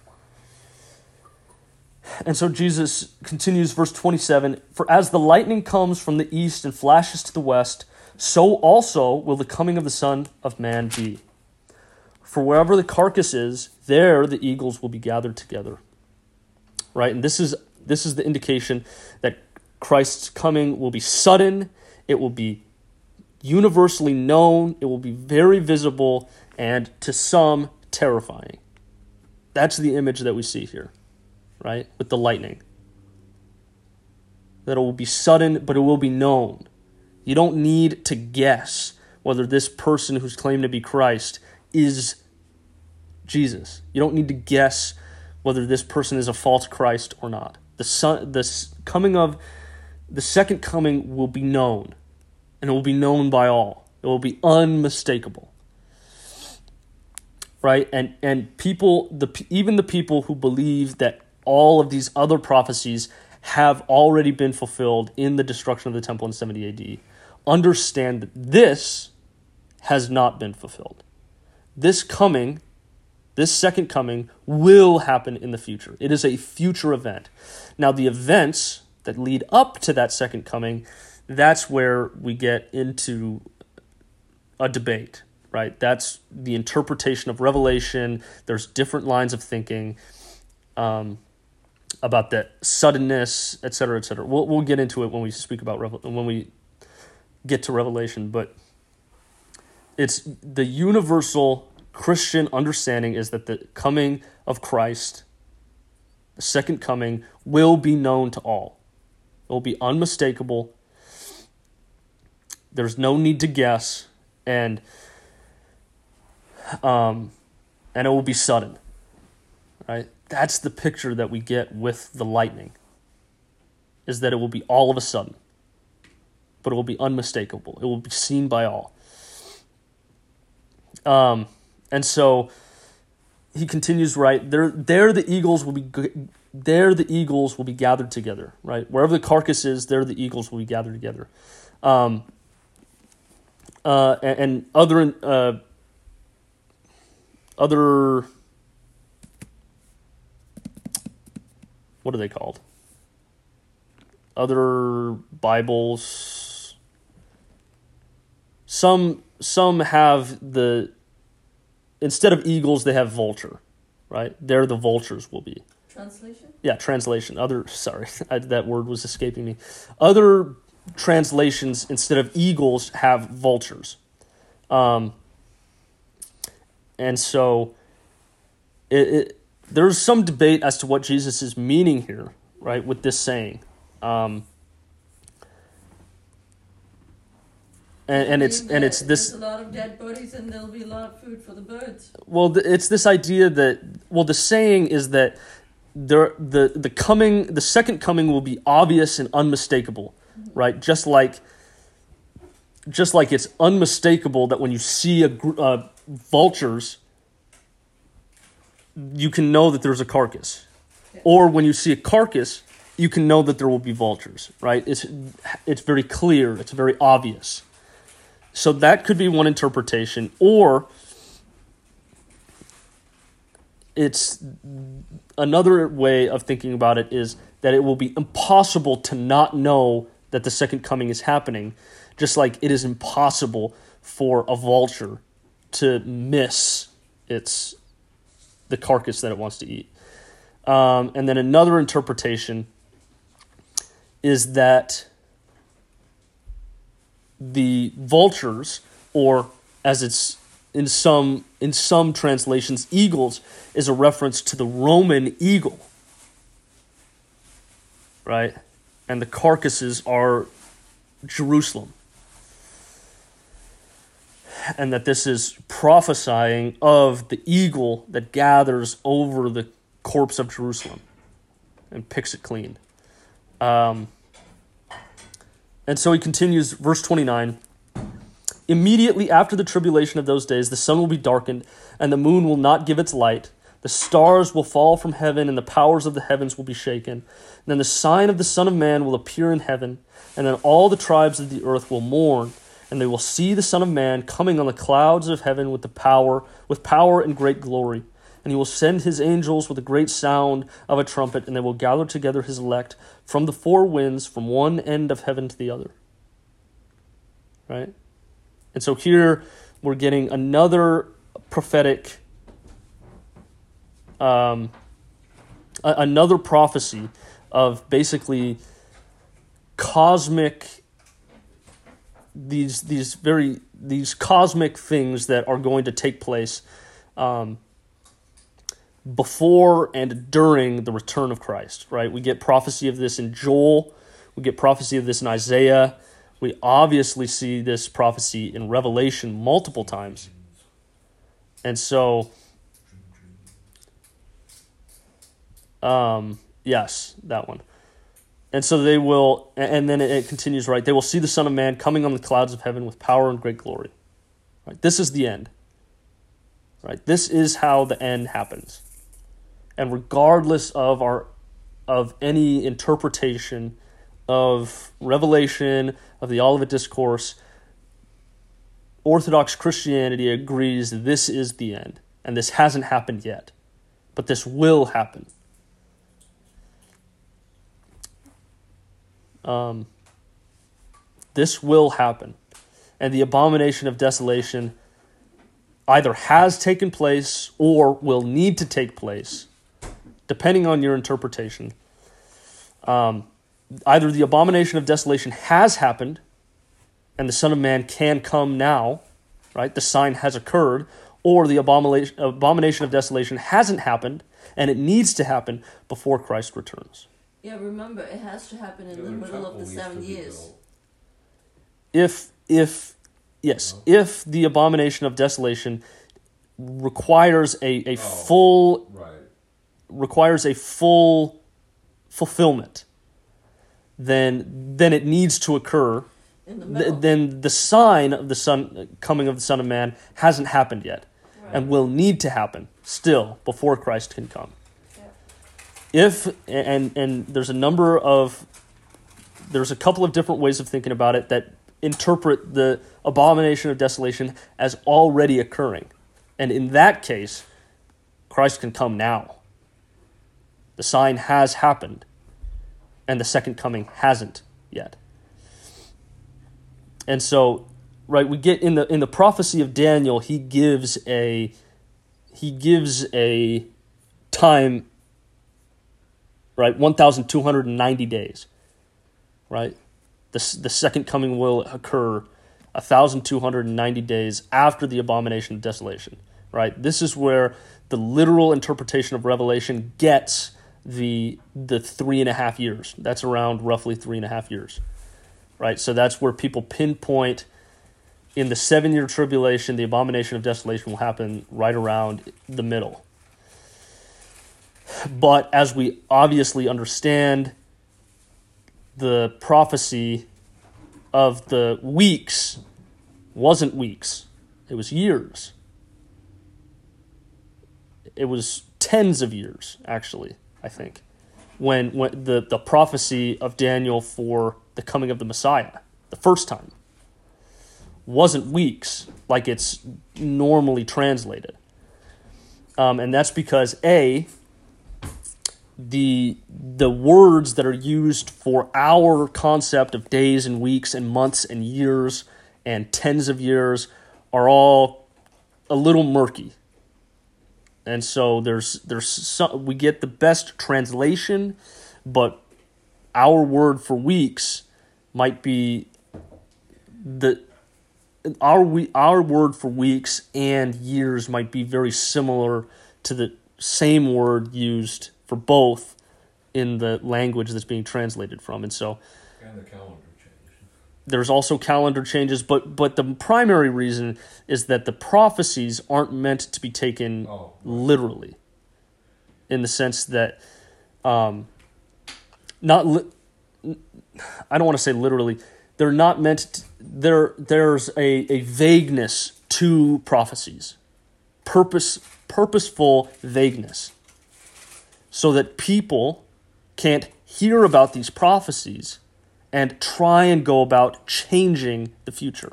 And so Jesus continues, verse 27, for as the lightning comes from the east and flashes to the west, so also will the coming of the Son of Man be. For wherever the carcass is, there the eagles will be gathered together. Right? And this is the indication that Christ's coming will be sudden, it will be universally known, it will be very visible, and to some, terrifying. That's the image that we see here, right? With the lightning. That it will be sudden, but it will be known. You don't need to guess whether this person who's claimed to be Christ is Jesus. You don't need to guess whether this person is a false Christ or not. The second coming will be known. And it will be known by all. It will be unmistakable. Right? And people, even the people who believe that all of these other prophecies have already been fulfilled in the destruction of the temple in 70 AD, understand that this has not been fulfilled. This second coming, will happen in the future. It is a future event. Now, the events that lead up to that second coming, that's where we get into a debate, right? That's the interpretation of Revelation. There's different lines of thinking about the suddenness, et cetera, et cetera. We'll get into it when we speak about when we get to Revelation, but it's the universal Christian understanding is that the coming of Christ, the second coming, will be known to all. It will be unmistakable. There's no need to guess, and it will be sudden, right? That's the picture that we get with the lightning, is that it will be all of a sudden, but it will be unmistakable. It will be seen by all. And so he continues, right? There the eagles will be gathered together, right? Wherever the carcass is, there the eagles will be gathered together. And other what are they called? Other Bibles. Some have instead of eagles, they have vulture, right? There the vultures will be. Translation? Yeah, translation. That word was escaping me. Other translations, instead of eagles, have vultures. And so there's some debate as to what Jesus is meaning here, right, with this saying. And it's this. There's a lot of dead bodies, and there'll be a lot of food for the birds. Well, it's this idea that the saying is that the second coming will be obvious and unmistakable, right? Just like it's unmistakable that when you see vultures, you can know that there's a carcass, or when you see a carcass, you can know that there will be vultures, right? It's very clear. It's very obvious. So that could be one interpretation, or it's another way of thinking about it is that it will be impossible to not know that the second coming is happening, just like it is impossible for a vulture to miss the carcass that it wants to eat. And then another interpretation is that the vultures, or as it's in some translations, eagles, is a reference to the Roman eagle, right? And the carcasses are Jerusalem. And that this is prophesying of the eagle that gathers over the corpse of Jerusalem and picks it clean. And so he continues, verse 29, Immediately after the tribulation of those days, the sun will be darkened, and the moon will not give its light. The stars will fall from heaven, and the powers of the heavens will be shaken. And then the sign of the Son of Man will appear in heaven, and then all the tribes of the earth will mourn, and they will see the Son of Man coming on the clouds of heaven with power and great glory. And he will send his angels with a great sound of a trumpet, and they will gather together his elect from the four winds, from one end of heaven to the other. Right? And so here we're getting another prophetic, another prophecy of basically cosmic, these cosmic things that are going to take place before and during the return of Christ, right? We get prophecy of this in Joel. We get prophecy of this in Isaiah. We obviously see this prophecy in Revelation multiple times. And so, yes, that one. And so they will, and then it continues, right? They will see the Son of Man coming on the clouds of heaven with power and great glory. Right? This is the end. Right? This is how the end happens. And regardless of any interpretation of Revelation, of the Olivet Discourse, Orthodox Christianity agrees this is the end. And this hasn't happened yet. But this will happen. This will happen. And the abomination of desolation either has taken place or will need to take place, depending on your interpretation. Either the abomination of desolation has happened, and the Son of Man can come now, right? The sign has occurred, or the abomination of desolation hasn't happened, and it needs to happen before Christ returns. Yeah, remember, it has to happen in the middle of the 7 years. If the abomination of desolation requires a full fulfillment, then it needs to occur. In the middle. Then the sign of the coming of the Son of Man hasn't happened yet, and will need to happen still before Christ can come. If and there's a couple of different ways of thinking about it that interpret the abomination of desolation as already occurring. And in that case, Christ can come now. The sign has happened, and the second coming hasn't yet. And so, right, we get in the prophecy of Daniel, he gives a time, right, 1,290 days, right? The second coming will occur 1,290 days after the abomination of desolation, right? This is where the literal interpretation of Revelation gets the 3.5 years. That's around roughly 3.5 years, right? So that's where people pinpoint in the 7-year tribulation, the abomination of desolation will happen right around the middle. But as we obviously understand, the prophecy of the weeks wasn't weeks. It was years. It was tens of years, actually, I think, when the prophecy of Daniel for the coming of the Messiah, the first time, wasn't weeks like it's normally translated. And that's because, the words that are used for our concept of days and weeks and months and years and tens of years are all a little murky. And so we get the best translation, but our word for weeks might be our word for weeks and years might be very similar to the same word used for both in the language that's being translated from. And so the calendar change. There's also calendar changes, but the primary reason is that the prophecies aren't meant to be taken literally, in the sense that I don't want to say literally, they're not meant there's a vagueness to prophecies, purposeful vagueness, so that people can't hear about these prophecies and try and go about changing the future.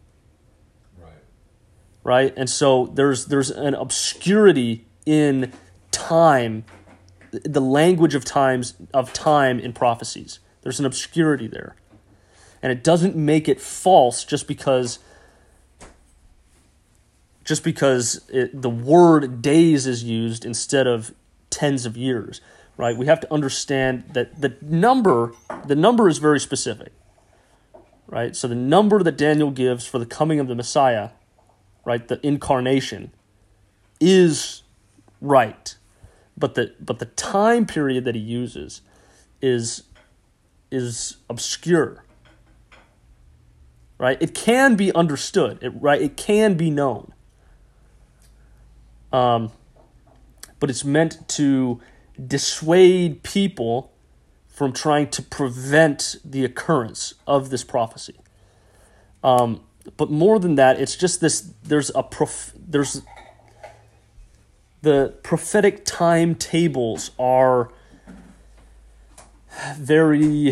Right? And so there's an obscurity in time, the language of time in prophecies. There's an obscurity there. And it doesn't make it false just because the word days is used instead of tens of years, right? We have to understand that the number is very specific, right? So the number that Daniel gives for the coming of the Messiah, right, the incarnation, is right, but the time period that he uses is obscure, right? It can be understood, it can be known, but it's meant to dissuade people from trying to prevent the occurrence of this prophecy. But more than that, it's just this. There's the prophetic timetables are very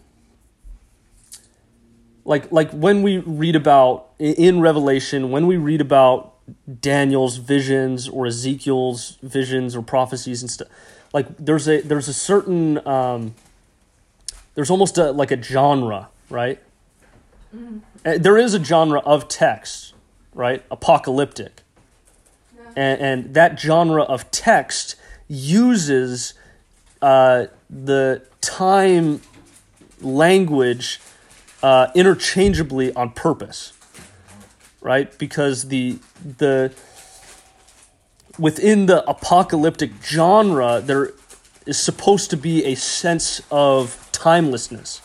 like when we read about in Revelation, when we read about Daniel's visions or Ezekiel's visions or prophecies and stuff. Like there's a certain there's almost like a genre, right? Mm-hmm. There is a genre of text, right? Apocalyptic. Yeah. And that genre of text uses the time language interchangeably on purpose, right? Because the within the apocalyptic genre, there is supposed to be a sense of timelessness.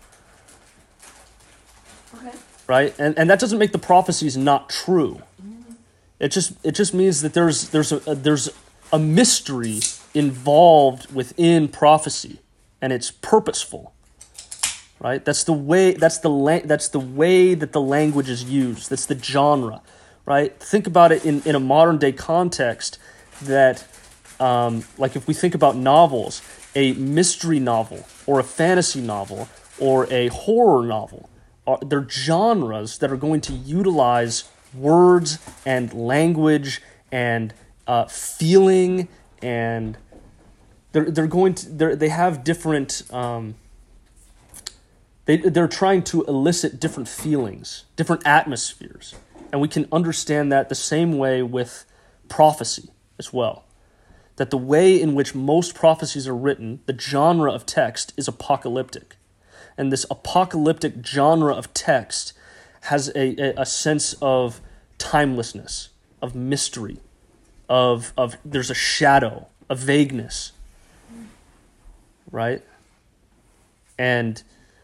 Right? And that doesn't make the prophecies not true. It just means that there's a mystery involved within prophecy, and it's purposeful. Right? That's the way that the language is used. That's the genre. Right? Think about it in a modern day context that like if we think about novels, a mystery novel or a fantasy novel or a horror novel, they're genres that are going to utilize words and language and feeling, and they have different. They're trying to elicit different feelings, different atmospheres, and we can understand that the same way with prophecy as well. That the way in which most prophecies are written, the genre of text is apocalyptic. And this apocalyptic genre of text has a sense of timelessness, of mystery, of there's a shadow, a vagueness, right? And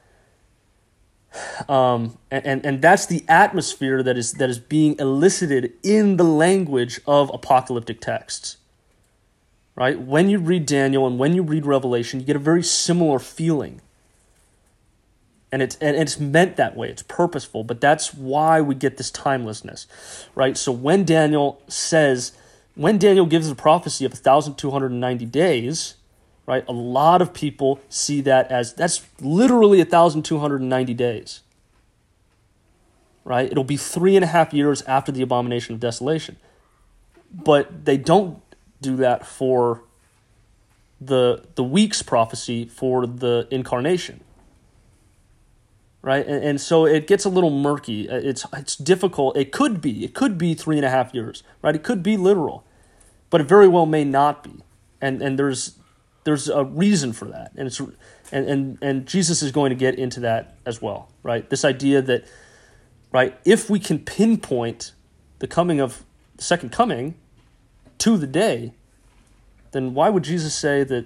that's the atmosphere that is being elicited in the language of apocalyptic texts, right? When you read Daniel and when you read Revelation, you get a very similar feeling. And it's meant that way. It's purposeful, but that's why we get this timelessness, right? So when Daniel gives a prophecy of 1,290 days, right? A lot of people see that as that's literally 1,290 days, right? It'll be 3.5 years after the abomination of desolation, but they don't do that for the week's prophecy for the incarnation. Right, and so it gets a little murky. It's difficult. It could be 3.5 years. Right, it could be literal, but it very well may not be. And there's a reason for that. And Jesus is going to get into that as well. Right, this idea that if we can pinpoint the coming of the second coming to the day, then why would Jesus say that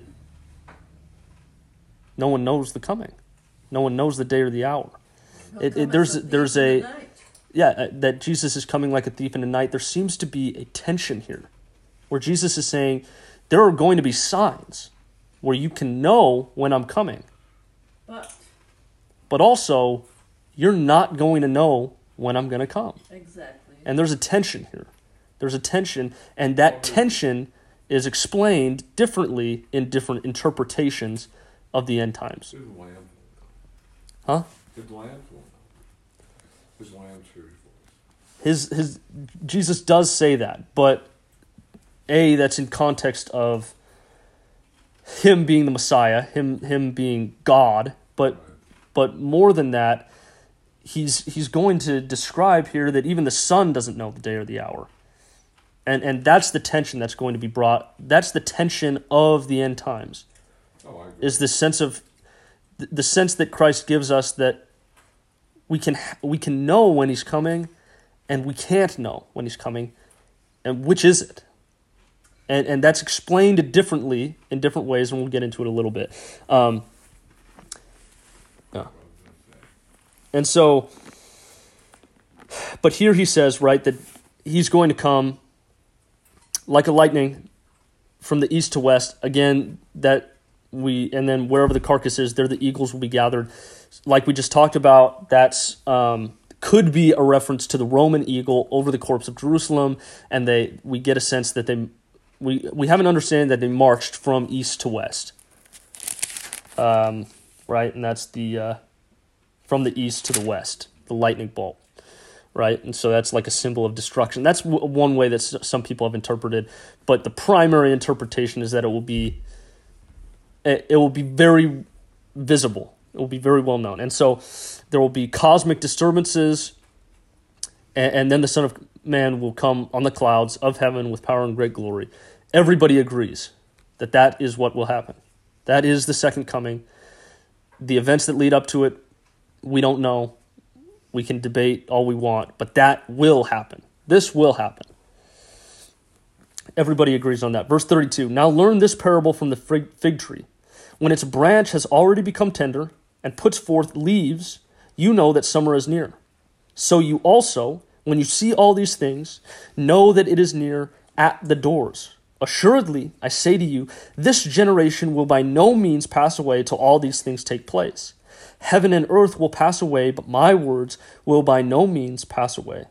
no one knows the coming? No one knows the day or the hour. There's that Jesus is coming like a thief in the night. There seems to be a tension here, where Jesus is saying there are going to be signs where you can know when I'm coming, but also you're not going to know when I'm going to come. Exactly. And there's a tension here. There's a tension, and that tension is explained differently in different interpretations of the end times. His lamb. Huh? His lamb's one. His lamb's hear his voice. His Jesus does say that, but that's in context of him being the Messiah, him being God, but more than that, he's going to describe here that even the Son doesn't know the day or the hour. And that's the tension that's going to be brought. That's the tension of the end times. Oh, I agree. Is the sense that Christ gives us that we can know when he's coming, and we can't know when he's coming, and which is it? And that's explained differently in different ways, and we'll get into it a little bit. And so, but here he says, right, that he's going to come like a lightning from the east to west. Again, and then wherever the carcass is, there the eagles will be gathered. Like we just talked about, that's could be a reference to the Roman eagle over the corpse of Jerusalem, and we get a sense that we have an understanding that they marched from east to west, right? And that's the from the east to the west, the lightning bolt, right? And so that's like a symbol of destruction. That's one way that some people have interpreted, but the primary interpretation is that it will be very visible. It will be very well known. And so there will be cosmic disturbances, and then the Son of Man will come on the clouds of heaven with power and great glory. Everybody agrees that is what will happen. That is the second coming. The events that lead up to it, we don't know. We can debate all we want, but that will happen. This will happen. Everybody agrees on that. Verse 32, now learn this parable from the fig tree. When its branch has already become tender and puts forth leaves, you know that summer is near. So you also, when you see all these things, know that it is near at the doors. Assuredly, I say to you, this generation will by no means pass away till all these things take place. Heaven and earth will pass away, but my words will by no means pass away.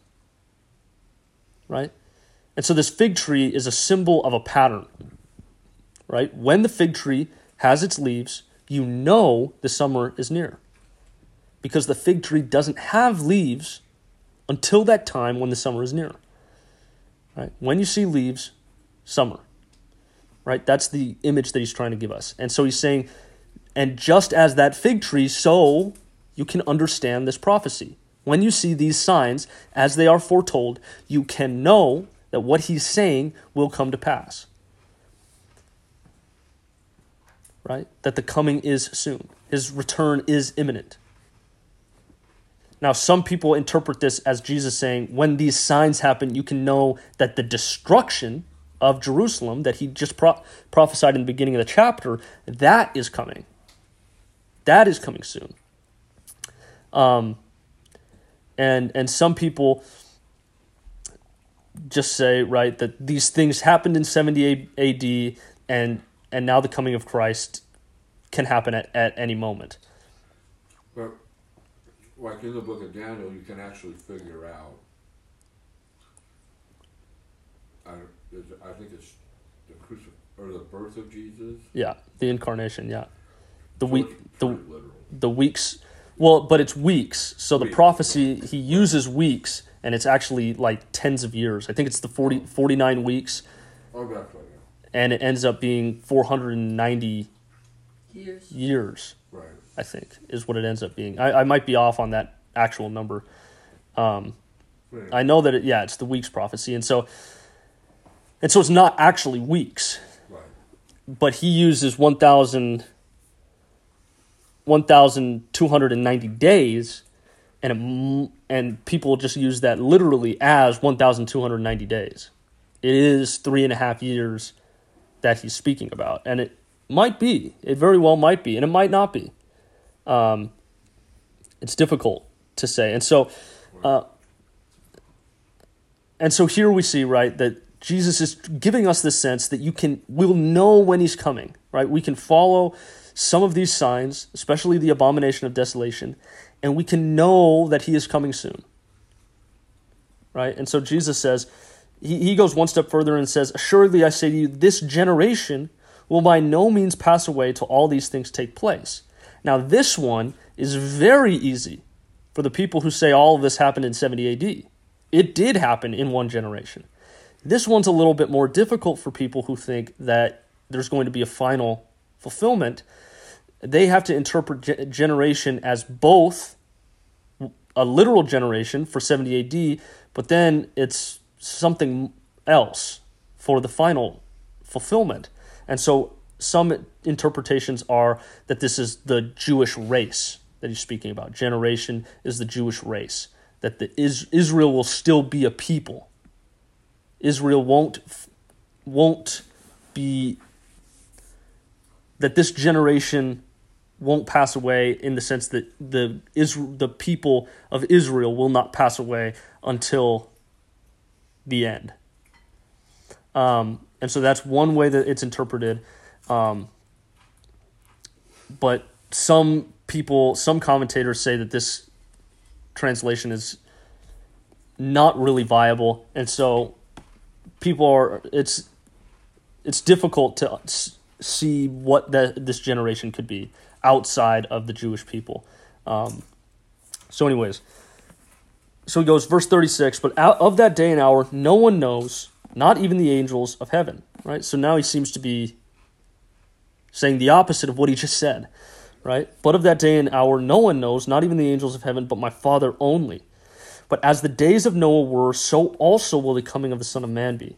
Right? And so this fig tree is a symbol of a pattern. Right? When the fig tree has its leaves, you know the summer is near. Because the fig tree doesn't have leaves until that time when the summer is near. Right? When you see leaves, summer. Right? That's the image that he's trying to give us. And so he's saying, and just as that fig tree, so you can understand this prophecy. When you see these signs, as they are foretold, you can know that what he's saying will come to pass. Right? That the coming is soon. His return is imminent. Now, some people interpret this as Jesus saying, when these signs happen, you can know that the destruction of Jerusalem that he just prophesied in the beginning of the chapter, that is coming. That is coming soon. And some people just say, right, that these things happened in 70 AD and now the coming of Christ can happen at any moment. But like in the book of Daniel, you can actually figure out, I think it's the birth of Jesus. Yeah, the incarnation, yeah. The Literal. weeks, well, but it's weeks. So the Weeks. prophecy, he uses weeks, and it's actually like tens of years. I think it's the 49 weeks, Oh, that's right, and it ends up being 490 years, right. I think, is what it ends up being. I might be off on that actual number. Right. I know that, it's the weeks prophecy, and so it's not actually weeks, Right. but he uses 1,290 days, and people just use that literally as 1,290 days. It is 3.5 years that he's speaking about, and it very well might be, and it might not be. It's difficult to say, and so here we see, right, that Jesus is giving us this sense that we'll know when he's coming, right? We can follow some of these signs, especially the abomination of desolation, and we can know that he is coming soon. Right? And so Jesus says, he goes one step further and says, assuredly I say to you, this generation will by no means pass away till all these things take place. Now this one is very easy for the people who say all of this happened in 70 AD. It did happen in one generation. This one's a little bit more difficult for people who think that there's going to be a final fulfillment. They have to interpret generation as both a literal generation for 70 AD, but then it's something else for the final fulfillment. And so some interpretations are that this is the Jewish race that he's speaking about. Generation is the Jewish race. That Israel will still be a people. Israel won't be, that this generation won't pass away in the sense that the people of Israel will not pass away until the end. And so that's one way that it's interpreted. But some commentators say that this translation is not really viable, and so it's difficult to see what this generation could be outside of the Jewish people. So he goes, verse 36, but out of that day and hour no one knows, not even the angels of heaven. Right? So now he seems to be saying the opposite of what he just said. Right? But of that day and hour no one knows, not even the angels of heaven, but my Father only. But as the days of Noah were, so also will the coming of the Son of Man be.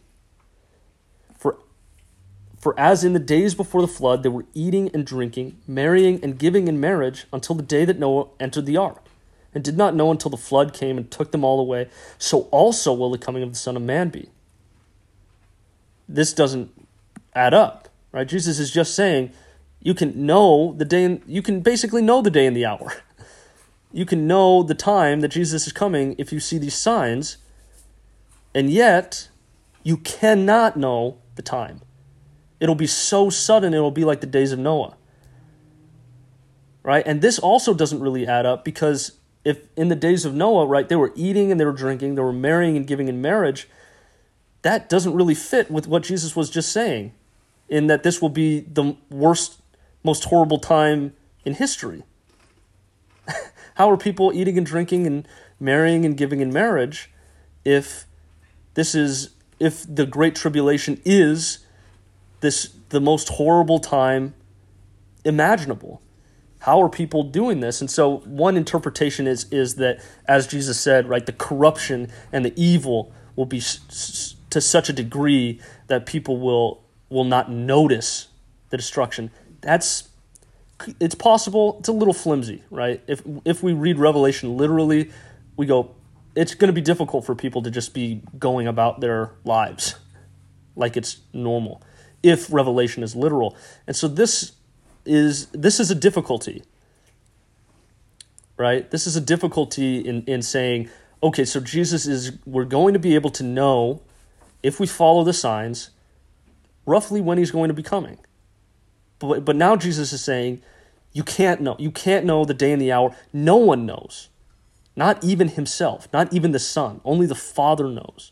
For as in the days before the flood, they were eating and drinking, marrying and giving in marriage until the day that Noah entered the ark, and did not know until the flood came and took them all away, so also will the coming of the Son of Man be. This doesn't add up, right? Jesus is just saying, you can basically know the day and the hour. You can know the time that Jesus is coming if you see these signs, and yet you cannot know the time. It'll be so sudden, it'll be like the days of Noah. Right? And this also doesn't really add up, because if in the days of Noah, right, they were eating and they were drinking, they were marrying and giving in marriage, that doesn't really fit with what Jesus was just saying, in that this will be the worst, most horrible time in history. How are people eating and drinking and marrying and giving in marriage if the Great Tribulation is the most horrible time imaginable? How are people doing this? And so one interpretation is that, as Jesus said, right, the corruption and the evil will be to such a degree that people will not notice the destruction. It's possible. It's a little flimsy, right? If we read Revelation literally, we go, it's going to be difficult for people to just be going about their lives like it's normal, if Revelation is literal. And so this is a difficulty, right? This is a difficulty in saying, okay, so we're going to be able to know, if we follow the signs, roughly when he's going to be coming. But now Jesus is saying, you can't know. You can't know the day and the hour. No one knows. Not even himself. Not even the Son. Only the Father knows.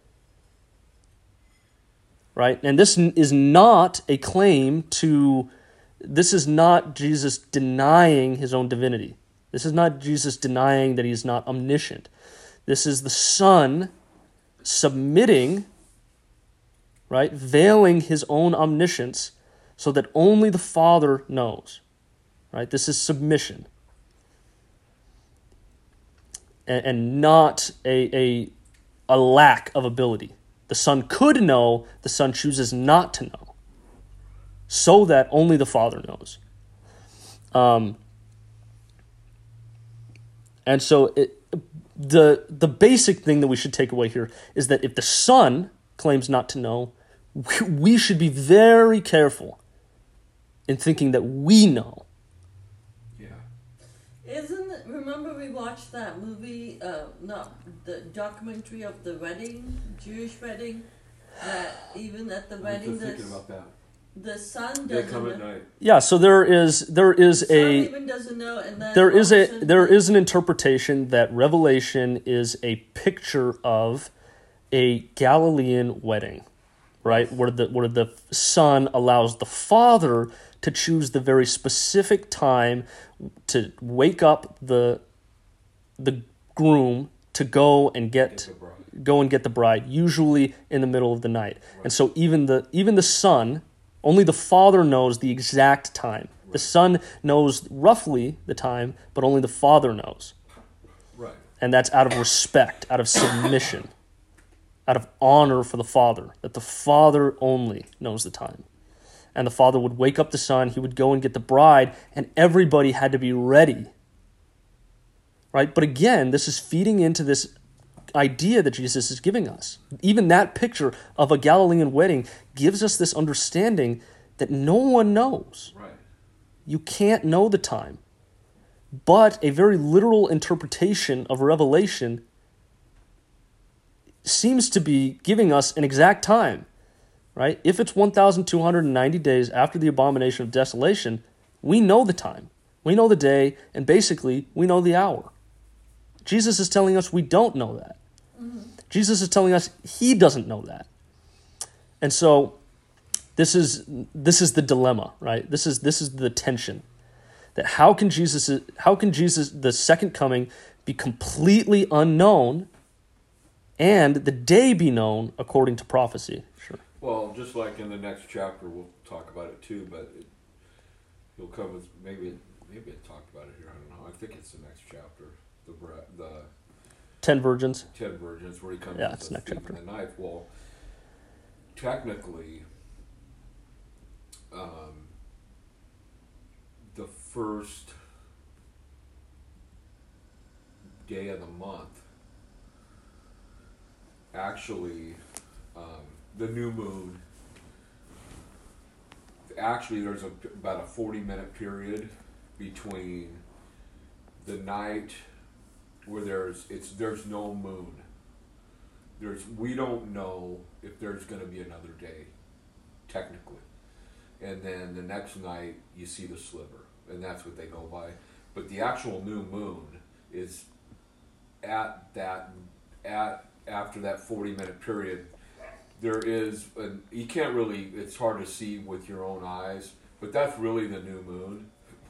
Right? And this is not a claim to... This is not Jesus denying his own divinity. This is not Jesus denying that he is not omniscient. This is the Son submitting, right? Veiling his own omniscience so that only the Father knows. Right? This is submission. And not a lack of ability. The Son could know, the Son chooses not to know, so that only the Father knows. And so the basic thing that we should take away here is that if the Son claims not to know, we should be very careful in thinking that we know. Remember we watched that movie, the documentary of the wedding, Jewish wedding, that even at the wedding, thinking about that. the son They doesn't come at know. night. Yeah, so there is The son even doesn't know, and then there all is of a sudden- there is an interpretation that Revelation is a picture of a Galilean wedding, right? Where the son allows the father to choose the very specific time to wake up the groom to go and Get the bride. get the bride, usually in the middle of the night. And so even the son, only the father knows the exact time. The son knows roughly the time, but only the father knows. Right. And that's out of respect, out of submission, out of honor for the father, that the father only knows the time. And the father would wake up the son, he would go and get the bride, and everybody had to be ready. Right? But again, this is feeding into this idea that Jesus is giving us. Even that picture of a Galilean wedding gives us this understanding that no one knows. Right. You can't know the time. But a very literal interpretation of Revelation seems to be giving us an exact time, right? If it's 1,290 days after the abomination of desolation, we know the time. We know the day, and basically, we know the hour. Jesus is telling us we don't know that. Jesus is telling us he doesn't know that. And so this is the dilemma, right? This is the tension. That how can Jesus the second coming be completely unknown and the day be known according to prophecy? Sure. Well, just like in the next chapter, we'll talk about it too, but he'll come with maybe it talked about it here. I don't know. I think it's the next chapter. The 10 virgins. 10 virgins, where he comes Yeah, with it's the next thief chapter. and the knife. Well, technically, the first day of the month, actually, the new moon, actually there's about a 40-minute period between the night where there's no moon. We don't know if there's going to be another day, technically. And then the next night you see the sliver, and that's what they go by. But the actual new moon is after that 40-minute period. There is you can't really, it's hard to see with your own eyes, but that's really the new moon.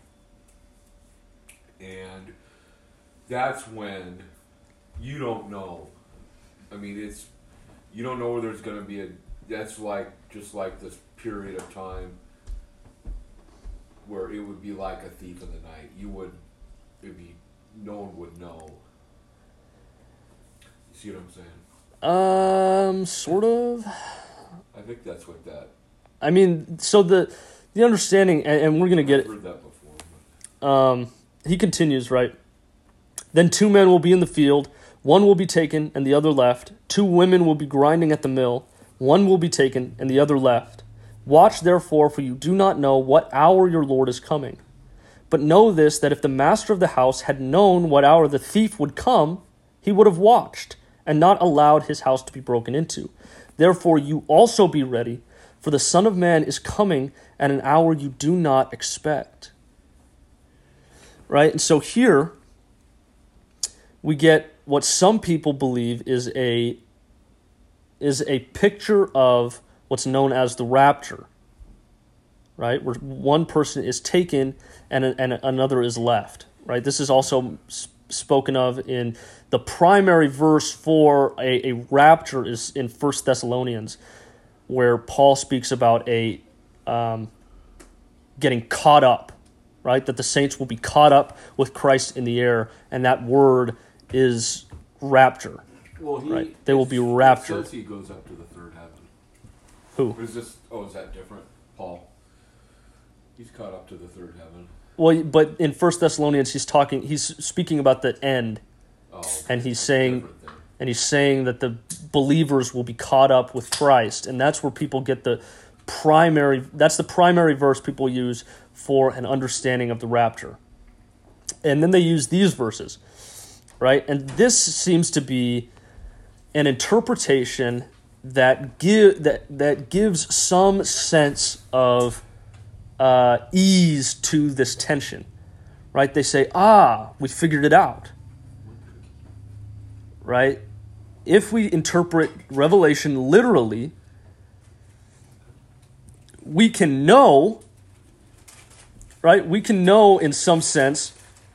And that's when you don't know. I mean, you don't know where there's going to be that's just like this period of time where it would be like a thief in the night. No one would know. You see what I'm saying? Sort of. I think that's what that. I mean, so the understanding, and we're going to get I've heard that before. he continues, right? Then 2 men will be in the field, one will be taken and the other left. 2 women will be grinding at the mill, one will be taken and the other left. Watch therefore, for you do not know what hour your Lord is coming. But know this, that if the master of the house had known what hour the thief would come, he would have watched, and not allowed his house to be broken into. Therefore you also be ready, for the Son of Man is coming at an hour you do not expect. Right? And so here we get what some people believe is a picture of what's known as the rapture. Right? Where one person is taken and another is left. Right? This is also spoken of in the primary verse for a rapture is in 1 Thessalonians, where Paul speaks about a getting caught up, right? That the saints will be caught up with Christ in the air, and that word is rapture. Well, right? They will be raptured. It says he goes up to the third heaven. Who? Or is this? Oh, is that different? Paul. He's caught up to the third heaven. Well, but in 1 Thessalonians, he's speaking about the end, and he's saying that the believers will be caught up with Christ, and that's where people get that's the primary verse people use for an understanding of the rapture. And then they use these verses, right? And this seems to be an interpretation that gives some sense of ease to this tension, right? They say, we figured it out, right? If we interpret Revelation literally, we can know, right? We can know in some sense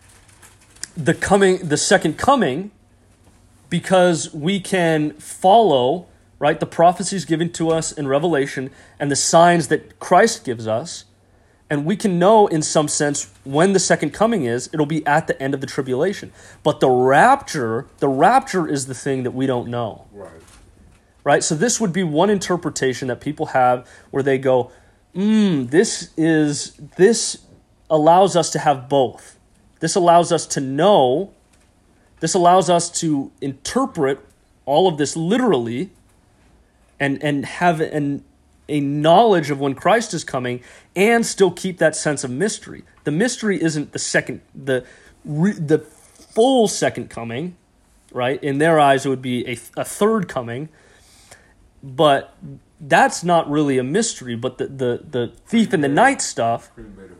the second coming, because we can follow, right, the prophecies given to us in Revelation and the signs that Christ gives us, and we can know in some sense when the second coming is. It'll be at the end of the tribulation. But the rapture is the thing that we don't know. Right? So this would be one interpretation that people have where they go, this allows us to have both. This allows us to know, this allows us to interpret all of this literally and have a knowledge of when Christ is coming and still keep that sense of mystery. The mystery isn't the full second coming, right? In their eyes, it would be a third coming, but that's not really a mystery. But the thief in the night stuff.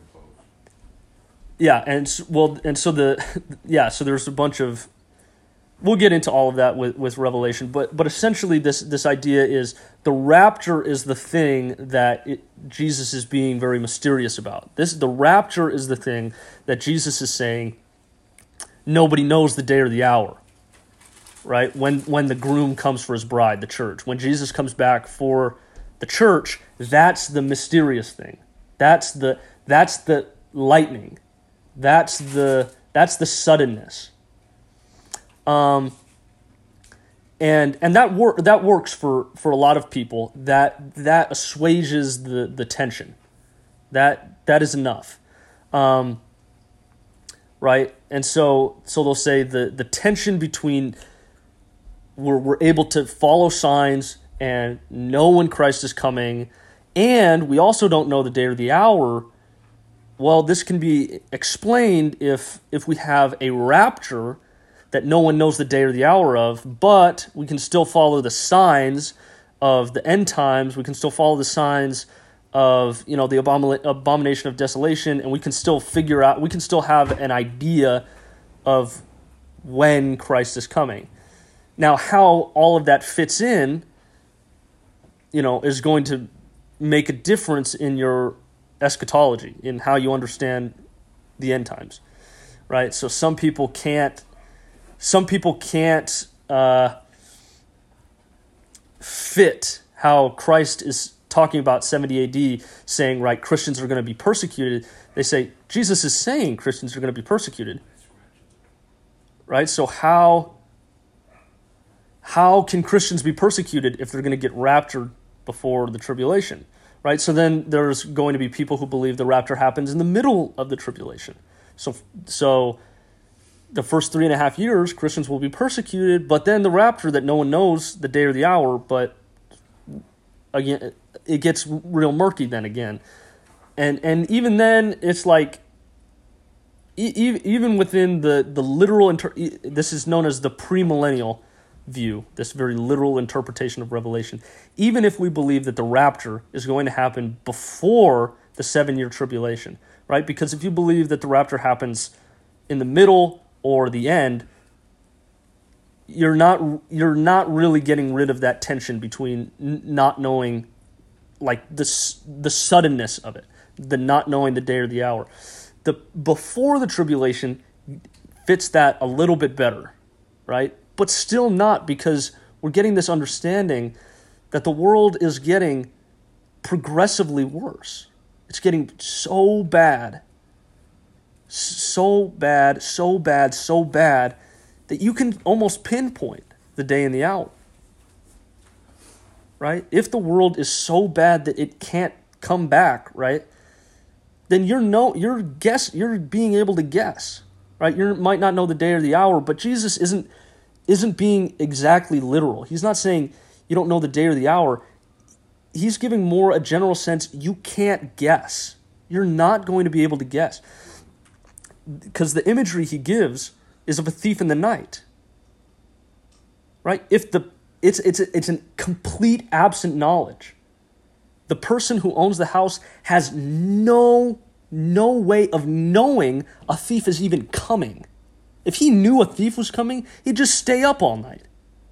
Yeah, so there's a bunch of. We'll get into all of that with Revelation, but essentially this idea is the rapture is the thing that Jesus is being very mysterious about. The rapture is the thing that Jesus is saying nobody knows the day or the hour, right? When the groom comes for his bride, the church. When Jesus comes back for the church, that's the mysterious thing. That's the lightning. That's the suddenness. And that works for a lot of people. That assuages the tension. That is enough, right? And so they'll say the tension between we're able to follow signs and know when Christ is coming, and we also don't know the day or the hour. Well, this can be explained if we have a rapture that no one knows the day or the hour of, but we can still follow the signs of the end times. We can still follow the signs of, the abomination of desolation, and we can still we can still have an idea of when Christ is coming. Now, how all of that fits in, is going to make a difference in your eschatology, in how you understand the end times, right? So some people can't fit how Christ is talking about 70 AD, saying, right, Christians are going to be persecuted. They say, Jesus is saying Christians are going to be persecuted. Right? So how can Christians be persecuted if they're going to get raptured before the tribulation? Right? So then there's going to be people who believe the rapture happens in the middle of the tribulation. So the first 3.5 years, Christians will be persecuted, but then the rapture that no one knows the day or the hour, but again, it gets real murky then again. And even then, it's like, even within the literal, this is known as the premillennial view, this very literal interpretation of Revelation, even if we believe that the rapture is going to happen before the 7-year tribulation, right? Because if you believe that the rapture happens in the middle or the end, you're not really getting rid of that tension between not knowing, like the suddenness of it, the not knowing the day or the hour. The before the tribulation fits that a little bit better, right? But still not, because we're getting this understanding that the world is getting progressively worse. It's getting so bad that you can almost pinpoint the day and the hour, right? If the world is so bad that it can't come back, right, then you're being able to guess, right? You might not know the day or the hour, but Jesus isn't being exactly literal. He's not saying you don't know the day or the hour. He's giving more a general sense you can't guess. You're not going to be able to guess. Because the imagery he gives is of a thief in the night, right? If the It's a complete absent knowledge. The person who owns the house has no way of knowing a thief is even coming. If he knew a thief was coming, he'd just stay up all night.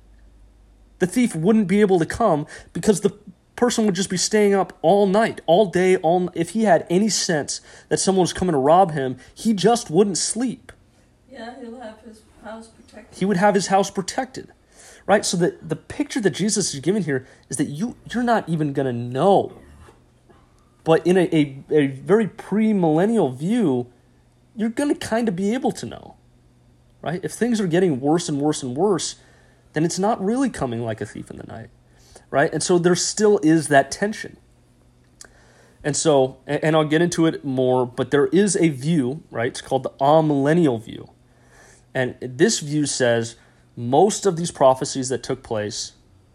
The thief wouldn't be able to come because the person would just be staying up all night, all day, if he had any sense that someone was coming to rob him, he just wouldn't sleep. Yeah, he'll have his house protected. He would have his house protected. Right? So the picture that Jesus is giving here is that you're not even going to know. But in a very premillennial view, you're going to kind of be able to know. Right? If things are getting worse and worse and worse, then it's not really coming like a thief in the night. Right? And so there still is that tension. And so, and I'll get into it more, but there is a view, right? It's called the amillennial view. And this view says most of these prophecies that took place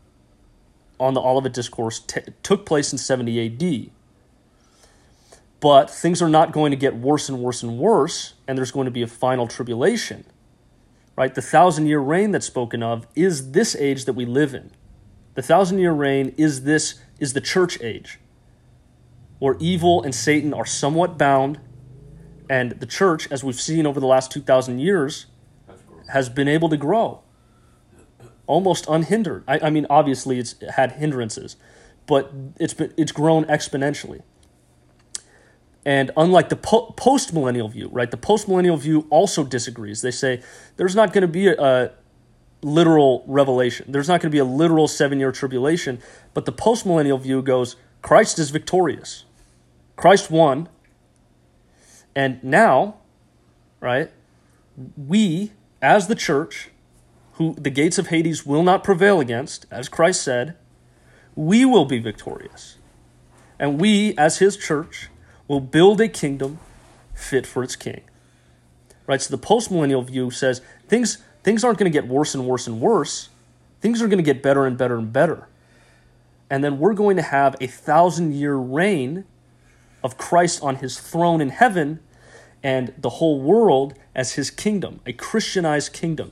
on the Olivet Discourse took place in 70 AD. But things are not going to get worse and worse and worse, and there's going to be a final tribulation. Right? The 1,000-year reign that's spoken of is this age that we live in. The 1,000-year reign is the church age, where evil and Satan are somewhat bound, and the church, as we've seen over the last 2,000 years, has been able to grow almost unhindered. I mean, obviously it's had hindrances, but it's grown exponentially. And unlike the post-millennial view, right? The post-millennial view also disagrees. They say there's not going to be a literal revelation. There's not going to be a literal 7-year tribulation, but the post-millennial view goes, Christ is victorious. Christ won. And now, right, we, as the church, who the gates of Hades will not prevail against, as Christ said, we will be victorious. And we, as his church, will build a kingdom fit for its king. Right? So the postmillennial view says things aren't going to get worse and worse and worse. Things are going to get better and better and better. And then we're going to have a 1,000-year reign of Christ on his throne in heaven and the whole world as his kingdom, a Christianized kingdom.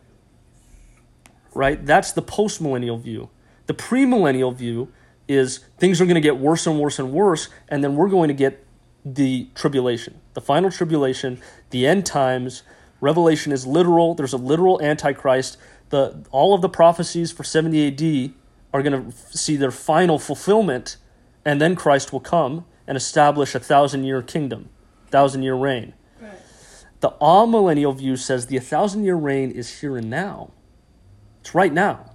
Right? That's the postmillennial view. The premillennial view is things are going to get worse and worse and worse, and then we're going to get the tribulation, the final tribulation, the end times. Revelation is literal. There's a literal Antichrist. All of the prophecies for 70 AD are going to see their final fulfillment, and then Christ will come and establish a 1,000-year kingdom, 1,000-year reign. Right. The amillennial view says the 1,000-year reign is here and now. It's right now.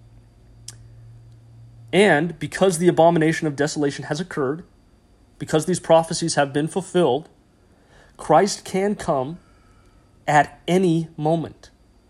And because the abomination of desolation has occurred, because these prophecies have been fulfilled, Christ can come at any moment.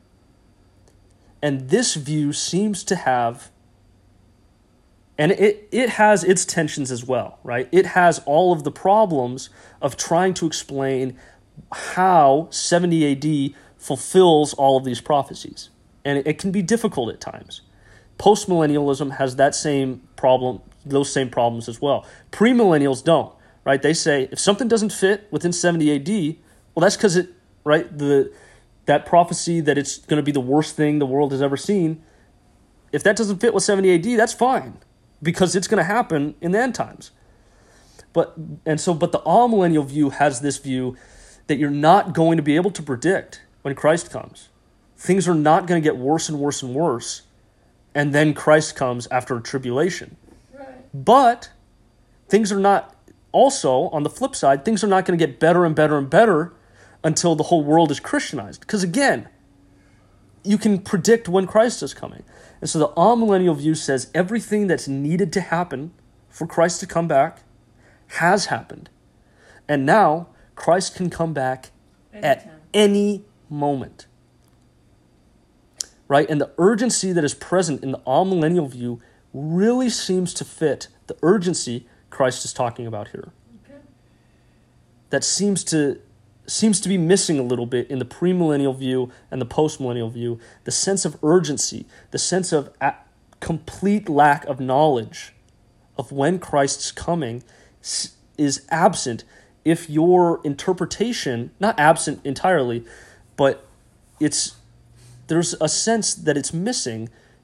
And this view seems to have, and it has its tensions as well, right? It has all of the problems of trying to explain how 70 AD fulfills all of these prophecies. And it can be difficult at times. Postmillennialism has that same problem, those same problems as well. Premillennials don't, right? They say if something doesn't fit within 70 AD, well, that's because that prophecy that it's going to be the worst thing the world has ever seen, if that doesn't fit with 70 AD, that's fine, because it's going to happen in the end times. But the amillennial view has this view that you're not going to be able to predict when Christ comes. Things are not going to get worse and worse and worse, and then Christ comes after a tribulation. Right. But things are not, also, on the flip side, things are not going to get better and better and better until the whole world is Christianized. Because again, you can predict when Christ is coming. And so the amillennial view says everything that's needed to happen for Christ to come back has happened. And now Christ can come back at any moment. Right? And the urgency that is present in the amillennial view really seems to fit the urgency Christ is talking about here. Okay. That seems to be missing a little bit in the premillennial view and the postmillennial view. The sense of urgency, the sense of complete lack of knowledge of when Christ's coming is absent if your interpretation, not absent entirely, but there's a sense that it's missing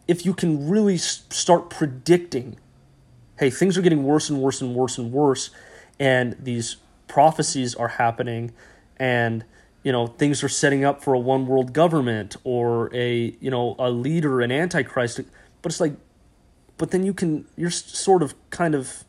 if you can really start predicting, hey, things are getting worse and worse and worse and worse, and these prophecies are happening, and things are setting up for a one world government or a leader, an antichrist. But it's like, but then you're sort of kind of,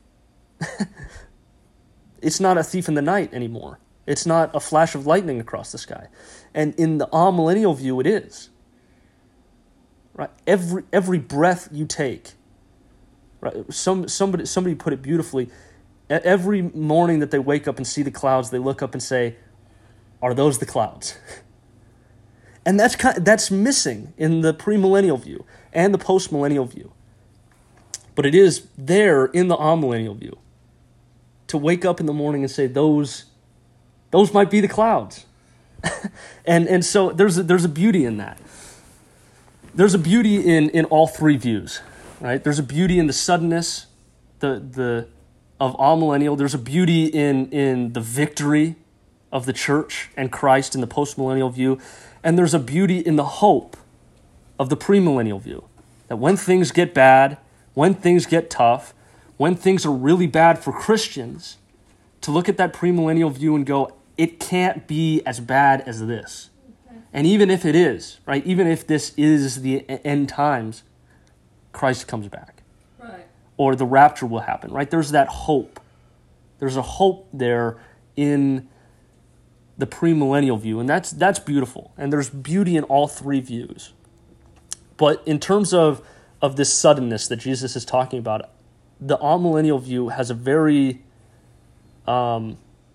it's not a thief in the night anymore. It's not a flash of lightning across the sky. And in the amillennial view, it is. Right? Every breath you take, right? Somebody put it beautifully. Every morning that they wake up and see the clouds, they look up and say, "Are those the clouds?" And that's missing in the premillennial view and the postmillennial view. But it is there in the amillennial view to wake up in the morning and say, "Those might be the clouds." and so there's a beauty in that. There's a beauty in all three views, right? There's a beauty in the suddenness, of amillennial. There's a beauty in the victory of the church and Christ in the postmillennial view, and there's a beauty in the hope of the premillennial view. That when things get bad, when things get tough, when things are really bad for Christians, to look at that premillennial view and go, it can't be as bad as this. And even if it is, right, even if this is the end times, Christ comes back. Right. Or the rapture will happen, right? There's that hope. There's a hope there in the premillennial view, and that's beautiful. And there's beauty in all three views. But in terms of this suddenness that Jesus is talking about, the amillennial view has a very a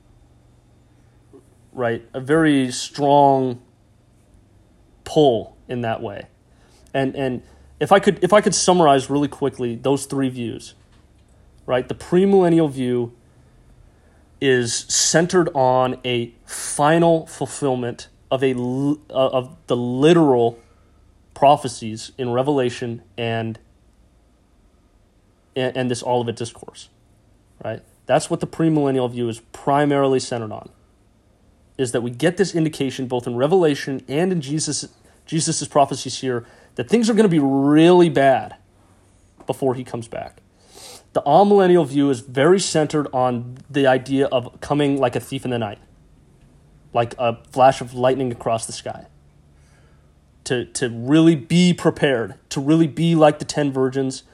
very strong pull in that way. And if I could summarize really quickly those three views, right? The premillennial view is centered on a final fulfillment of the literal prophecies in Revelation and this Olivet Discourse, right? That's what the premillennial view is primarily centered on, is that we get this indication both in Revelation and in Jesus' prophecies here that things are going to be really bad before he comes back. The amillennial view is very centered on the idea of coming like a thief in the night, like a flash of lightning across the sky. To really be prepared, to really be like the 10 virgins,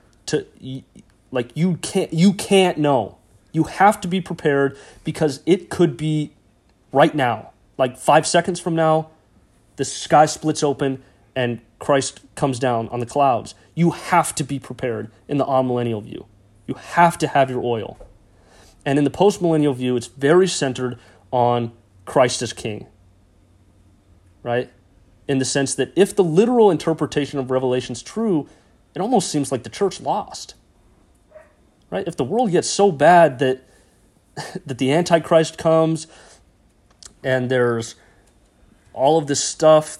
you can't know. You have to be prepared because it could be right now. Like 5 seconds from now, the sky splits open and Christ comes down on the clouds. You have to be prepared in the amillennial view. You have to have your oil. And in the postmillennial view, it's very centered on Christ as king, right? In the sense that if the literal interpretation of Revelation is true, it almost seems like the church lost, right? If the world gets so bad that the Antichrist comes and there's all of this stuff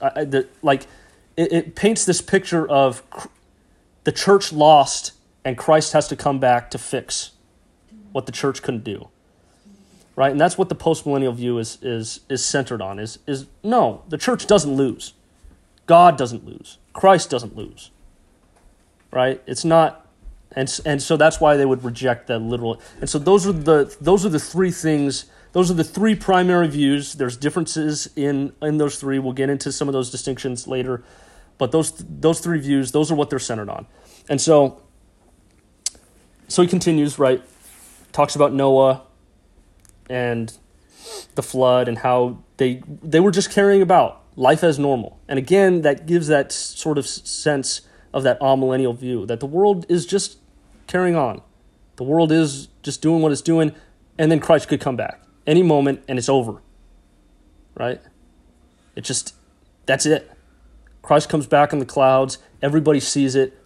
it paints this picture of the church lost and Christ has to come back to fix what the church couldn't do, right? And that's what the postmillennial view is centered on, is no, the church doesn't lose. God doesn't lose. Christ doesn't lose, right? It's not, and so that's why they would reject that literal. And so those are the three things. Those are the three primary views. There's differences in those three. We'll get into some of those distinctions later. But those three views, those are what they're centered on. And so he continues, right? Talks about Noah and the flood and how they were just carrying about life as normal. And again, that gives that sort of sense of that amillennial view, that the world is just carrying on. The world is just doing what it's doing, and then Christ could come back any moment and it's over, right? That's it. Christ comes back in the clouds. Everybody sees it.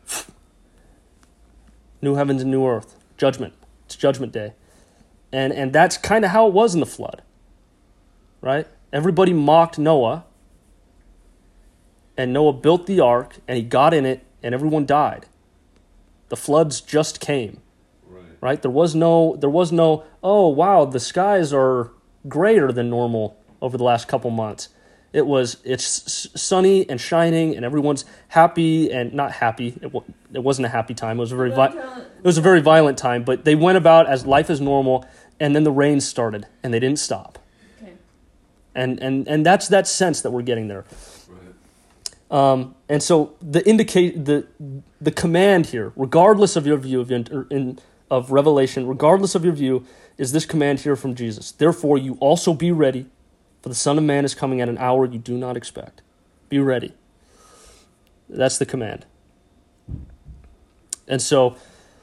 New heavens and new earth. Judgment. It's judgment day. And that's kind of how it was in the flood, right? Everybody mocked Noah, and Noah built the ark, and he got in it, and everyone died. The floods just came. Right? There was no, oh, wow, the skies are grayer than normal over the last couple months. It's sunny and shining, and everyone's happy and not happy. It wasn't a happy time. It was a very violent time. But they went about as life as normal, and then the rain started, and they didn't stop. Okay. And that's that sense that we're getting there. Right. And so the command here, regardless of your view of Revelation, regardless of your view, is this command here from Jesus. Therefore, you also be ready, for the Son of Man is coming at an hour you do not expect. Be ready. That's the command. And so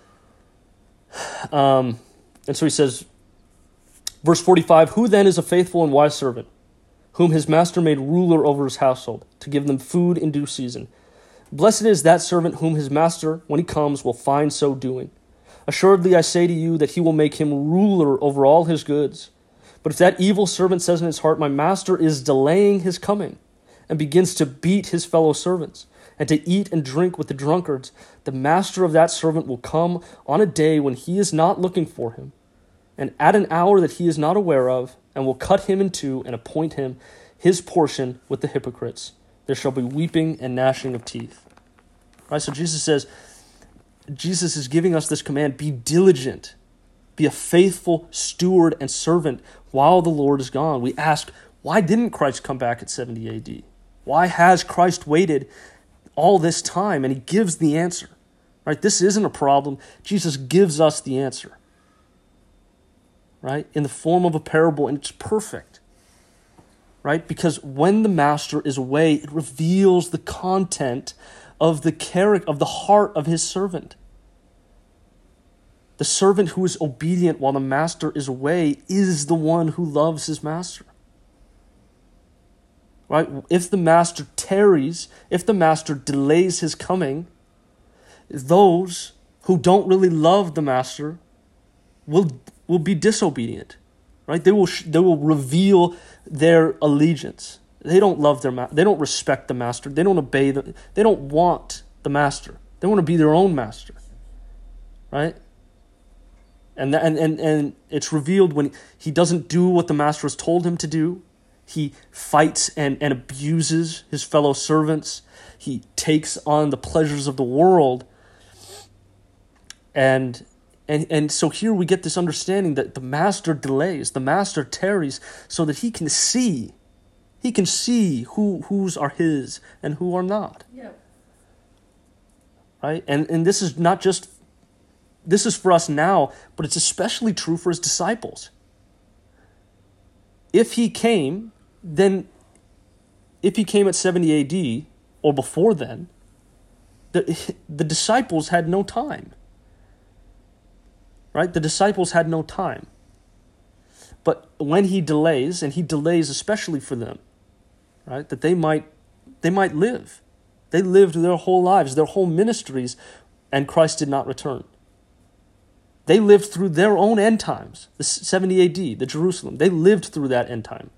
he says, verse 45, who then is a faithful and wise servant, whom his master made ruler over his household, to give them food in due season? Blessed is that servant whom his master, when he comes, will find so doing. Assuredly I say to you that he will make him ruler over all his goods. But if that evil servant says in his heart, my master is delaying his coming, and begins to beat his fellow servants, and to eat and drink with the drunkards, the master of that servant will come on a day when he is not looking for him, and at an hour that he is not aware of, and will cut him in two and appoint him his portion with the hypocrites. There shall be weeping and gnashing of teeth. Right, so Jesus is giving us this command, be diligent, be a faithful steward and servant while the Lord is gone. We ask, why didn't Christ come back at 70 AD? Why has Christ waited all this time? And he gives the answer. Right? This isn't a problem. Jesus gives us the answer. Right? In the form of a parable, and it's perfect. Right? Because when the master is away, it reveals the content of the character, of the heart of his servant. The servant who is obedient while the master is away is the one who loves his master. Right? If the master tarries, if the master delays his coming, those who don't really love the master will be disobedient. Right? They will reveal their allegiance. They don't love they don't respect the master. They don't obey they don't want the master. They want to be their own master. Right? And it's revealed when he doesn't do what the master has told him to do. He fights and abuses his fellow servants. He takes on the pleasures of the world. And so here we get this understanding that the master delays, the master tarries, so that he can see whose are his and who are not. Yeah. Right? And this is not just, this is for us now, but it's especially true for his disciples. If he came at 70 AD, or before then, the disciples had no time. Right? The disciples had no time. But when he delays, and he delays especially for them, right, that they might live. They lived their whole lives, their whole ministries, and Christ did not return. They lived through their own end times, the 70 AD, the Jerusalem. They lived through that end time.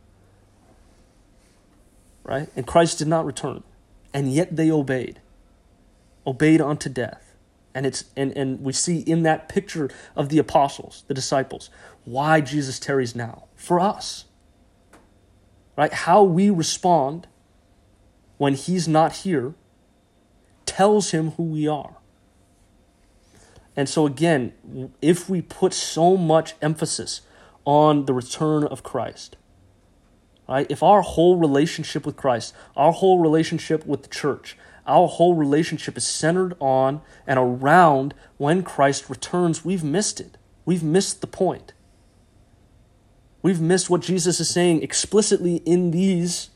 Right? And Christ did not return. And yet they obeyed unto death. And we see in that picture of the apostles, the disciples, why Jesus tarries now for us. Right? How we respond when he's not here tells him who we are. And so again, if we put so much emphasis on the return of Christ, right? If our whole relationship with Christ, our whole relationship with the church, our whole relationship is centered on and around when Christ returns, we've missed it. We've missed the point. We've missed what Jesus is saying explicitly in these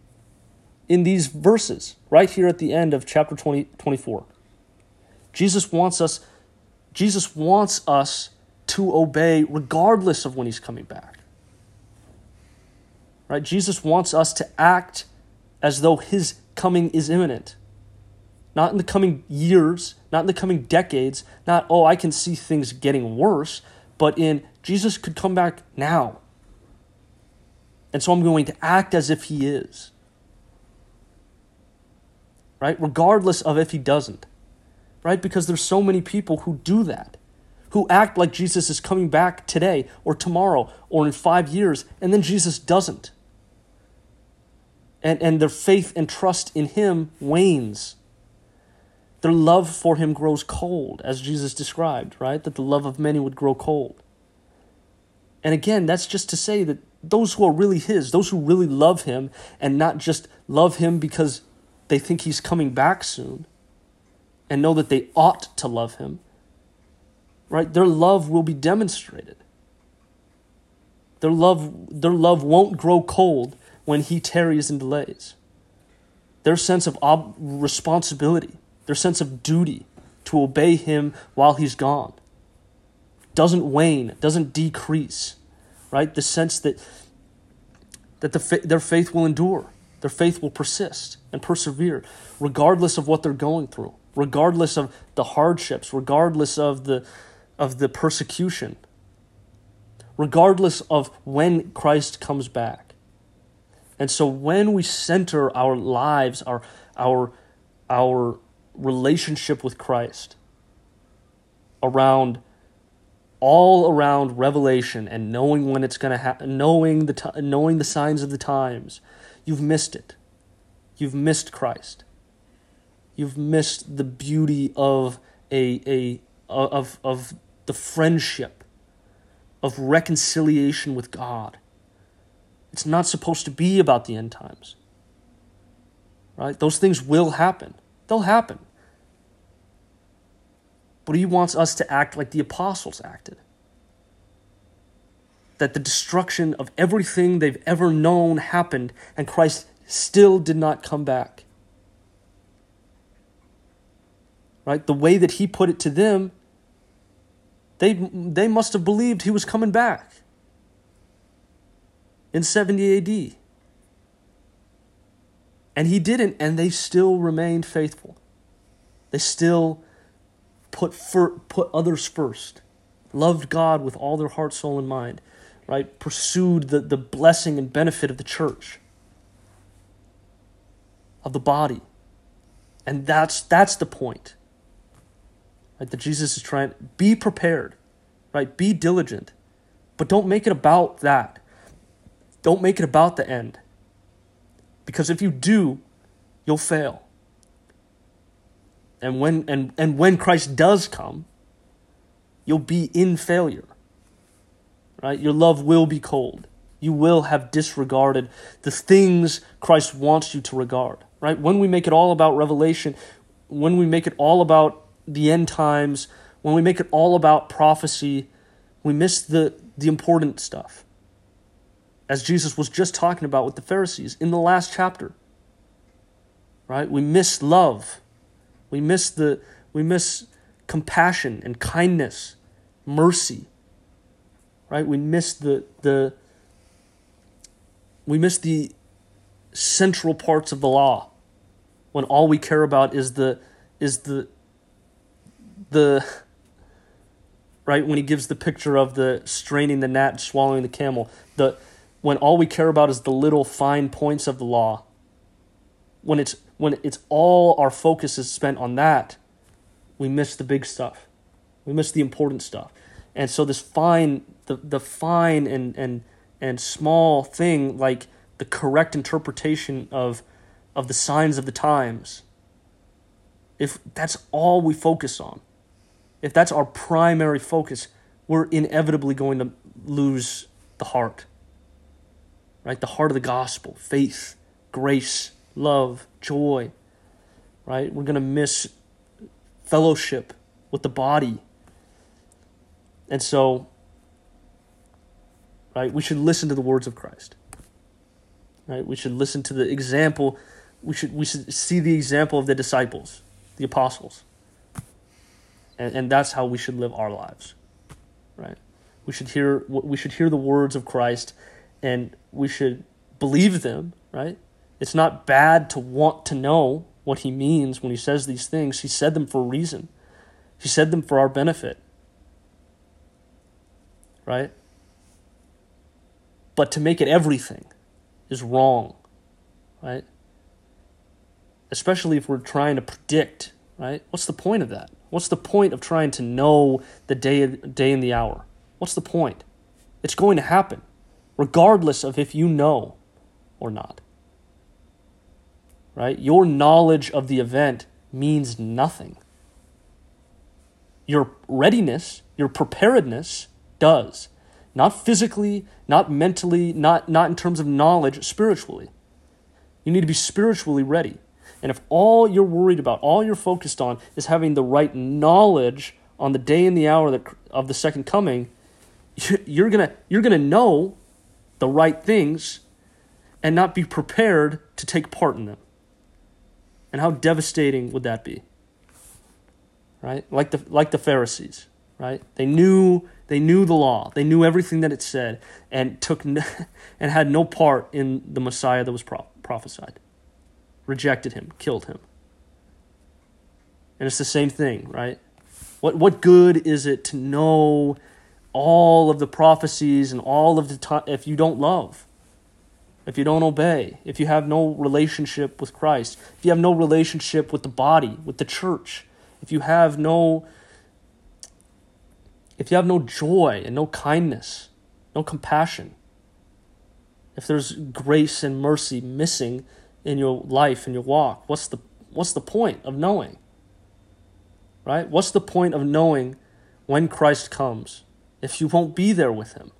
verses, right here at the end of chapter 24. Jesus wants us to obey regardless of when he's coming back. Right? Jesus wants us to act as though his coming is imminent. Not in the coming years, not in the coming decades, not, I can see things getting worse, but in Jesus could come back now. And so I'm going to act as if he is. Right? Regardless of if he doesn't. Right? Because there's so many people who do that. Who act like Jesus is coming back today or tomorrow or in 5 years, and then Jesus doesn't. and their faith and trust in him wanes. Their love for him grows cold, as Jesus described, right? That the love of many would grow cold. And again, that's just to say that those who are really his, those who really love him, and not just love him because they think he's coming back soon, and know that they ought to love him, right? Their love will be demonstrated. Their love won't grow cold when he tarries and delays. Their sense of responsibility, their sense of duty to obey him while he's gone doesn't wane, doesn't decrease, right? The sense that their faith will endure, their faith will persist and persevere, regardless of what they're going through, regardless of the hardships, regardless of the persecution, regardless of when Christ comes back. And so when we center our lives, our relationship with Christ all around revelation and knowing when it's going to happen, knowing the signs of the times, you've missed it. You've missed Christ. You've missed the beauty of of the friendship, of reconciliation with God. It's not supposed to be about the end times. Right? Those things will happen. They'll happen. But he wants us to act like the apostles acted. That the destruction of everything they've ever known happened, and Christ still did not come back. Right? The way that he put it to them, they must have believed he was coming back in 70 AD. And he didn't, and they still remained faithful. They still put others first, loved God with all their heart, soul, and mind, right? Pursued the blessing and benefit of the church, of the body. And that's the point. Right? That Jesus is trying, be prepared, right? Be diligent, but don't make it about that. Don't make it about the end. Because if you do, you'll fail. And when Christ does come, you'll be in failure. Right? Your love will be cold. You will have disregarded the things Christ wants you to regard. Right? When we make it all about revelation, when we make it all about the end times, when we make it all about prophecy, we miss the important stuff. As Jesus was just talking about with the Pharisees in the last chapter. Right? We miss love. We miss compassion and kindness, mercy. Right? We miss the central parts of the law, when all we care about is the right, when he gives the picture of the straining the gnat and swallowing the camel, when all we care about is the little fine points of the law, when it's all our focus is spent on that, we miss the big stuff. We miss the important stuff. And so this fine, the fine and small thing, like the correct interpretation of the signs of the times, if that's all we focus on, if that's our primary focus, we're inevitably going to lose the heart. Right? The heart of the gospel, faith, grace, love, joy. Right? We're going to miss fellowship with the body. And so, right, we should listen to the words of Christ. Right? We should listen to the example. We should see the example of the disciples, the apostles. And that's how we should live our lives. Right? We should hear the words of Christ, and we should believe them, right? It's not bad to want to know what he means when he says these things. He said them for a reason. He said them for our benefit. Right? But to make it everything is wrong. Right? Especially if we're trying to predict, right? What's the point of that? What's the point of trying to know the day and the hour? What's the point? It's going to happen, regardless of if you know or not. right? Your knowledge of the event means nothing. Your readiness, your preparedness does. Not physically, not mentally, not in terms of knowledge, spiritually. You need to be spiritually ready. And if all you're worried about, all you're focused on is having the right knowledge on the day and the hour of the second coming, you're gonna know the right things and not be prepared to take part in them. And how devastating would that be? Right? Like the Pharisees, right? They knew the law. They knew everything that it said and and had no part in the Messiah that was prophesied. Rejected him, killed him. And it's the same thing, right? What good is it to know all of the prophecies and all of the time if you don't love? If you don't obey, if you have no relationship with Christ, if you have no relationship with the body, with the church, if you have no joy and no kindness, no compassion, if there's grace and mercy missing in your life and your walk, what's the point of knowing? Right? What's the point of knowing when Christ comes if you won't be there with him?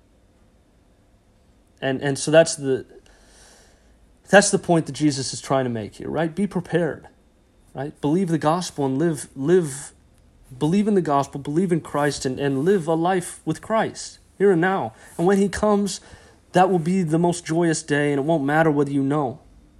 And so that's the point that Jesus is trying to make here, right? Be prepared, right? Believe the gospel and believe in the gospel, believe in Christ and live a life with Christ here and now. And when he comes, that will be the most joyous day, and it won't matter whether you know,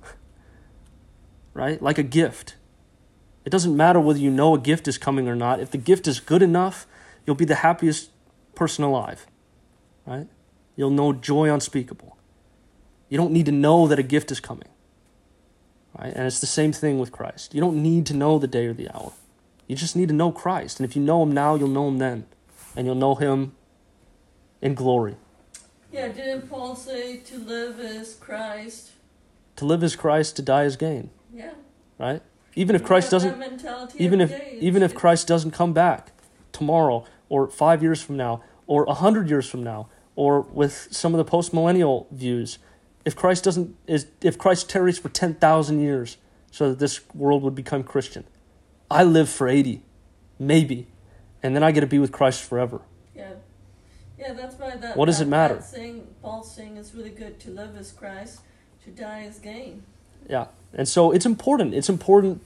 right? Like a gift. It doesn't matter whether you know a gift is coming or not. If the gift is good enough, you'll be the happiest person alive, right? You'll know joy unspeakable. You don't need to know that a gift is coming, right? And it's the same thing with Christ. You don't need to know the day or the hour. You just need to know Christ. And if you know him now, you'll know him then. And you'll know him in glory. Yeah, didn't Paul say to live is Christ? To live is Christ, to die is gain. Yeah. Right? Even if Christ doesn't, even if Christ doesn't come back tomorrow or 5 years from now or 100 years from now or with some of the post-millennial views, if Christ tarries for 10,000 years so that this world would become Christian, I live for 80, maybe, and then I get to be with Christ forever. Yeah, that's why that. What does it matter? Paul's saying it's really good to live as Christ, to die as gain. Yeah, and so it's important. It's important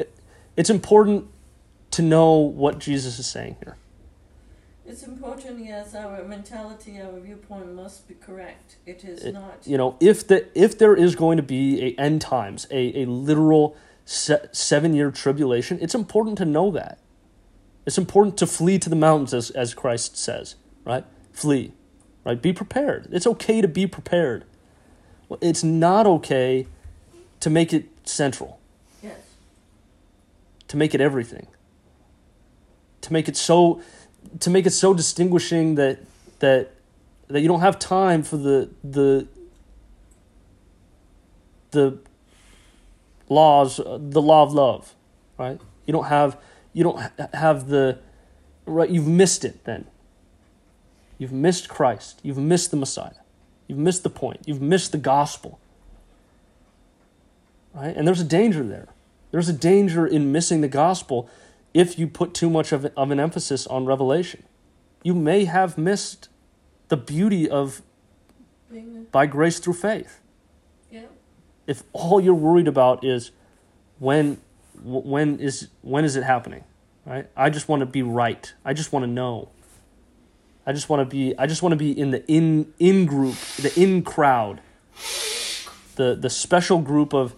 to know what Jesus is saying here. It's important, yes. Our mentality, our viewpoint must be correct. It is not. If there is going to be a end times, a literal 7-year tribulation, it's important to know that. It's important to flee to the mountains, as Christ says, right? Flee, right? Be prepared. It's okay to be prepared. It's not okay to make it central. Yes. To make it everything. To make it so distinguishing that you don't have time for the law of love, right? You don't have the right. You've missed it then. You've missed Christ. You've missed the Messiah. You've missed the point. You've missed the gospel. Right? And there's a danger there. There's a danger in missing the gospel if you put too much of an emphasis on revelation. You may have missed the beauty of by grace through faith. Yeah. If all you're worried about is when is it happening, right? I just want to be right. I just want to know. I just want to be in the in group, the in crowd, the special group of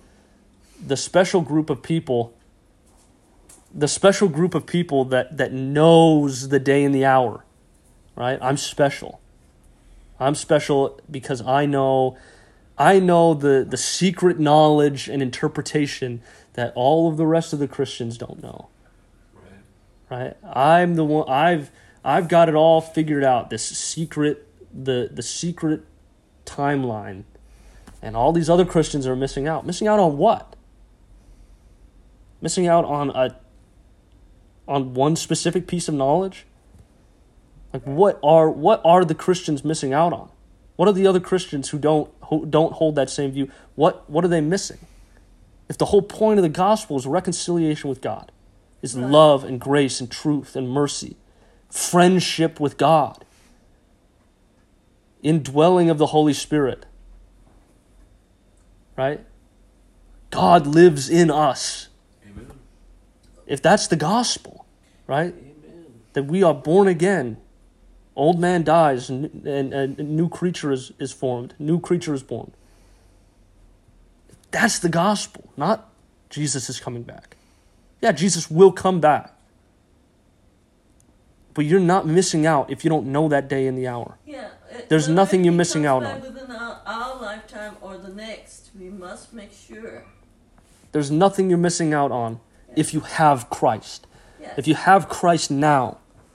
people. The special group of people that knows the day and the hour, right? I'm special. I'm special because I know the secret knowledge and interpretation that all of the rest of the Christians don't know. Right? I'm the one. I've got it all figured out. This secret, the secret timeline, and all these other Christians are missing out. Missing out on what? Missing out on one specific piece of knowledge? Like what are the Christians missing out on? What are the other Christians who don't hold that same view? What are they missing? If the whole point of the gospel is reconciliation with God, is Right. love and grace and truth and mercy, friendship with God, indwelling of the Holy Spirit, right? God lives in us. Amen. If that's the gospel, right? Amen. That we are born again. Old man dies and a new creature is formed. New creature is born. That's the gospel, not Jesus is coming back. Yeah, Jesus will come back. But you're not missing out if you don't know that day and the hour. Yeah. There's whether nothing you're he missing comes out back on. Within our lifetime or the next, we must make sure. There's nothing you're missing out on if you have Christ. Yes. If you have Christ now,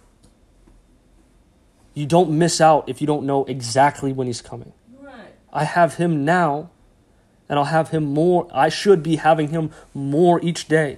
you don't miss out if you don't know exactly when he's coming. Right. I have him now, and I'll have him more. I should be having him more each day.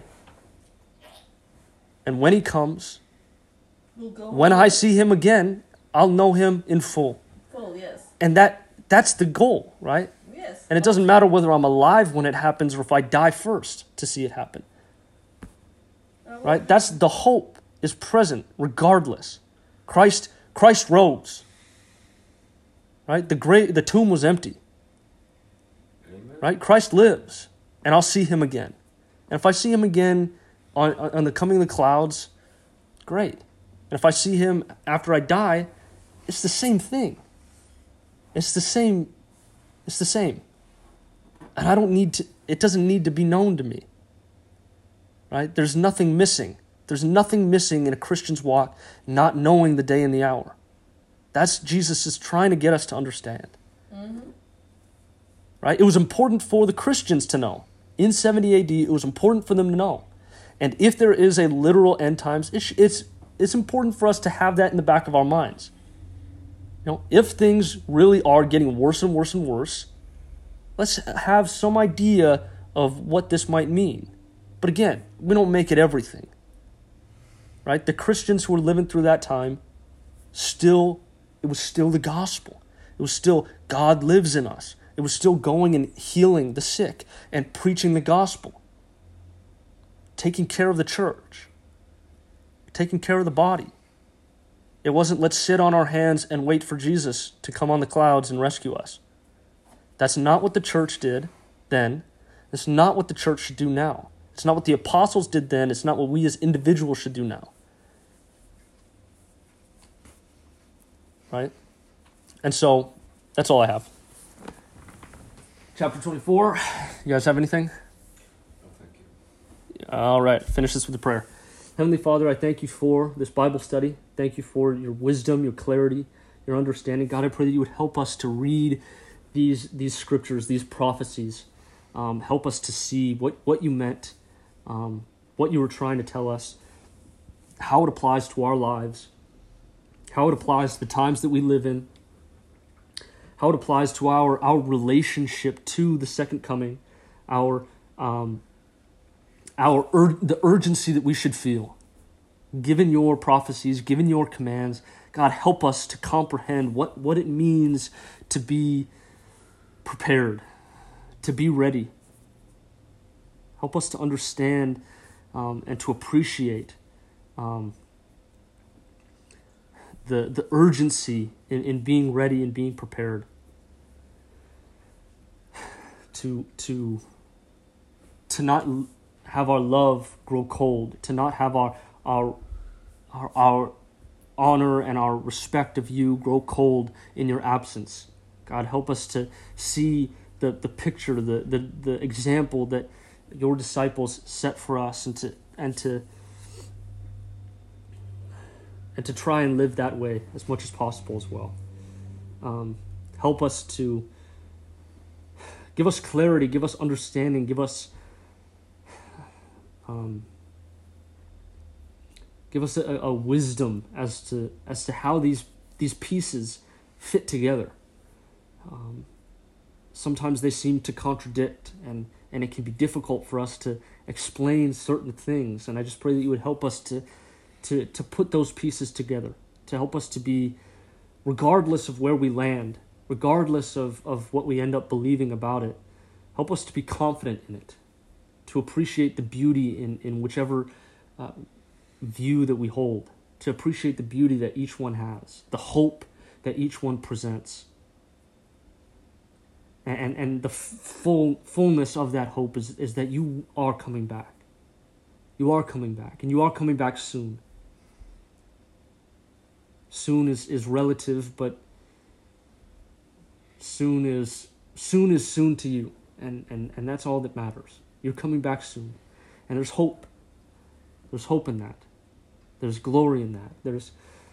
And when he comes, We'll go when on I see him again, I'll know him in full. full, yes. And that's the goal, right? Yes. And it doesn't matter whether I'm alive when it happens or if I die first to see it happen. Right? That's the hope is present regardless. Christ rose. Right? The tomb was empty. Amen. Right? Christ lives, and I'll see him again. And if I see him again on the coming of the clouds, great. And if I see him after I die, it's the same thing. It's the same. It's the same. And I don't need to, it doesn't need to be known to me. Right? There's nothing missing. There's nothing missing in a Christian's walk not knowing the day and the hour. That's Jesus is trying to get us to understand. Mm-hmm. Right? It was important for the Christians to know. In 70 AD, it was important for them to know. And if there is a literal end times, it's important for us to have that in the back of our minds. You know, if things really are getting worse and worse and worse, let's have some idea of what this might mean. But again, we don't make it everything. Right? The Christians who were living through that time, it was still the gospel. It was still God lives in us. It was still going and healing the sick and preaching the gospel. Taking care of the church. Taking care of the body. It wasn't let's sit on our hands and wait for Jesus to come on the clouds and rescue us. That's not what the church did then. It's not what the church should do now. It's not what the apostles did then. It's not what we as individuals should do now. Right? And so, that's all I have. Chapter 24. You guys have anything? Oh, thank you. All right, finish this with a prayer. Heavenly Father, I thank you for this Bible study. Thank you for your wisdom, your clarity, your understanding. God, I pray that you would help us to read these scriptures, these prophecies. Help us to see what you meant, what you were trying to tell us, how it applies to our lives, how it applies to the times that we live in, how it applies to our relationship to the second coming, the urgency that we should feel. Given your prophecies, given your commands, God, help us to comprehend what it means to be prepared, to be ready. Help us to understand and to appreciate the urgency in being ready and being prepared. To not have our love grow cold, to not have our honor and our respect of you grow cold in your absence. God, help us to see the picture, the example that your disciples set for us, and to try and live that way as much as possible as well. Help us to give us clarity, give us understanding, give us a wisdom as to how these pieces fit together. Sometimes they seem to contradict, and it can be difficult for us to explain certain things. And I just pray that you would help us to put those pieces together, to help us to be, regardless of where we land, regardless of what we end up believing about it, help us to be confident in it. to appreciate the beauty in whichever view that we hold, to appreciate the beauty that each one has, the hope that each one presents. And the fullness of that hope is that you are coming back. You are coming back, and you are coming back soon. Soon is relative, but soon is soon to you, and that's all that matters. You're coming back soon, and there's hope. There's hope in that. There's glory in that. There's,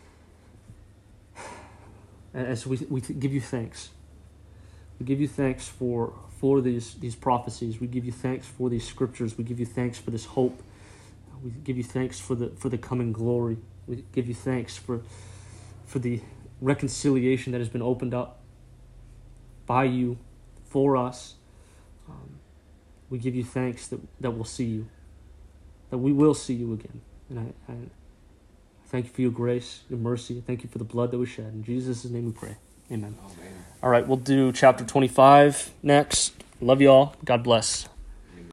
as we give you thanks. We give you thanks for these prophecies. We give you thanks for these scriptures. We give you thanks for this hope. We give you thanks for the coming glory. We give you thanks for the reconciliation that has been opened up by you for us. We give you thanks that we'll see you, that we will see you again. And I thank you for your grace, your mercy. Thank you for the blood that was shed. In Jesus' name we pray. Amen. Amen. All right, we'll do chapter 25 next. Love you all. God bless.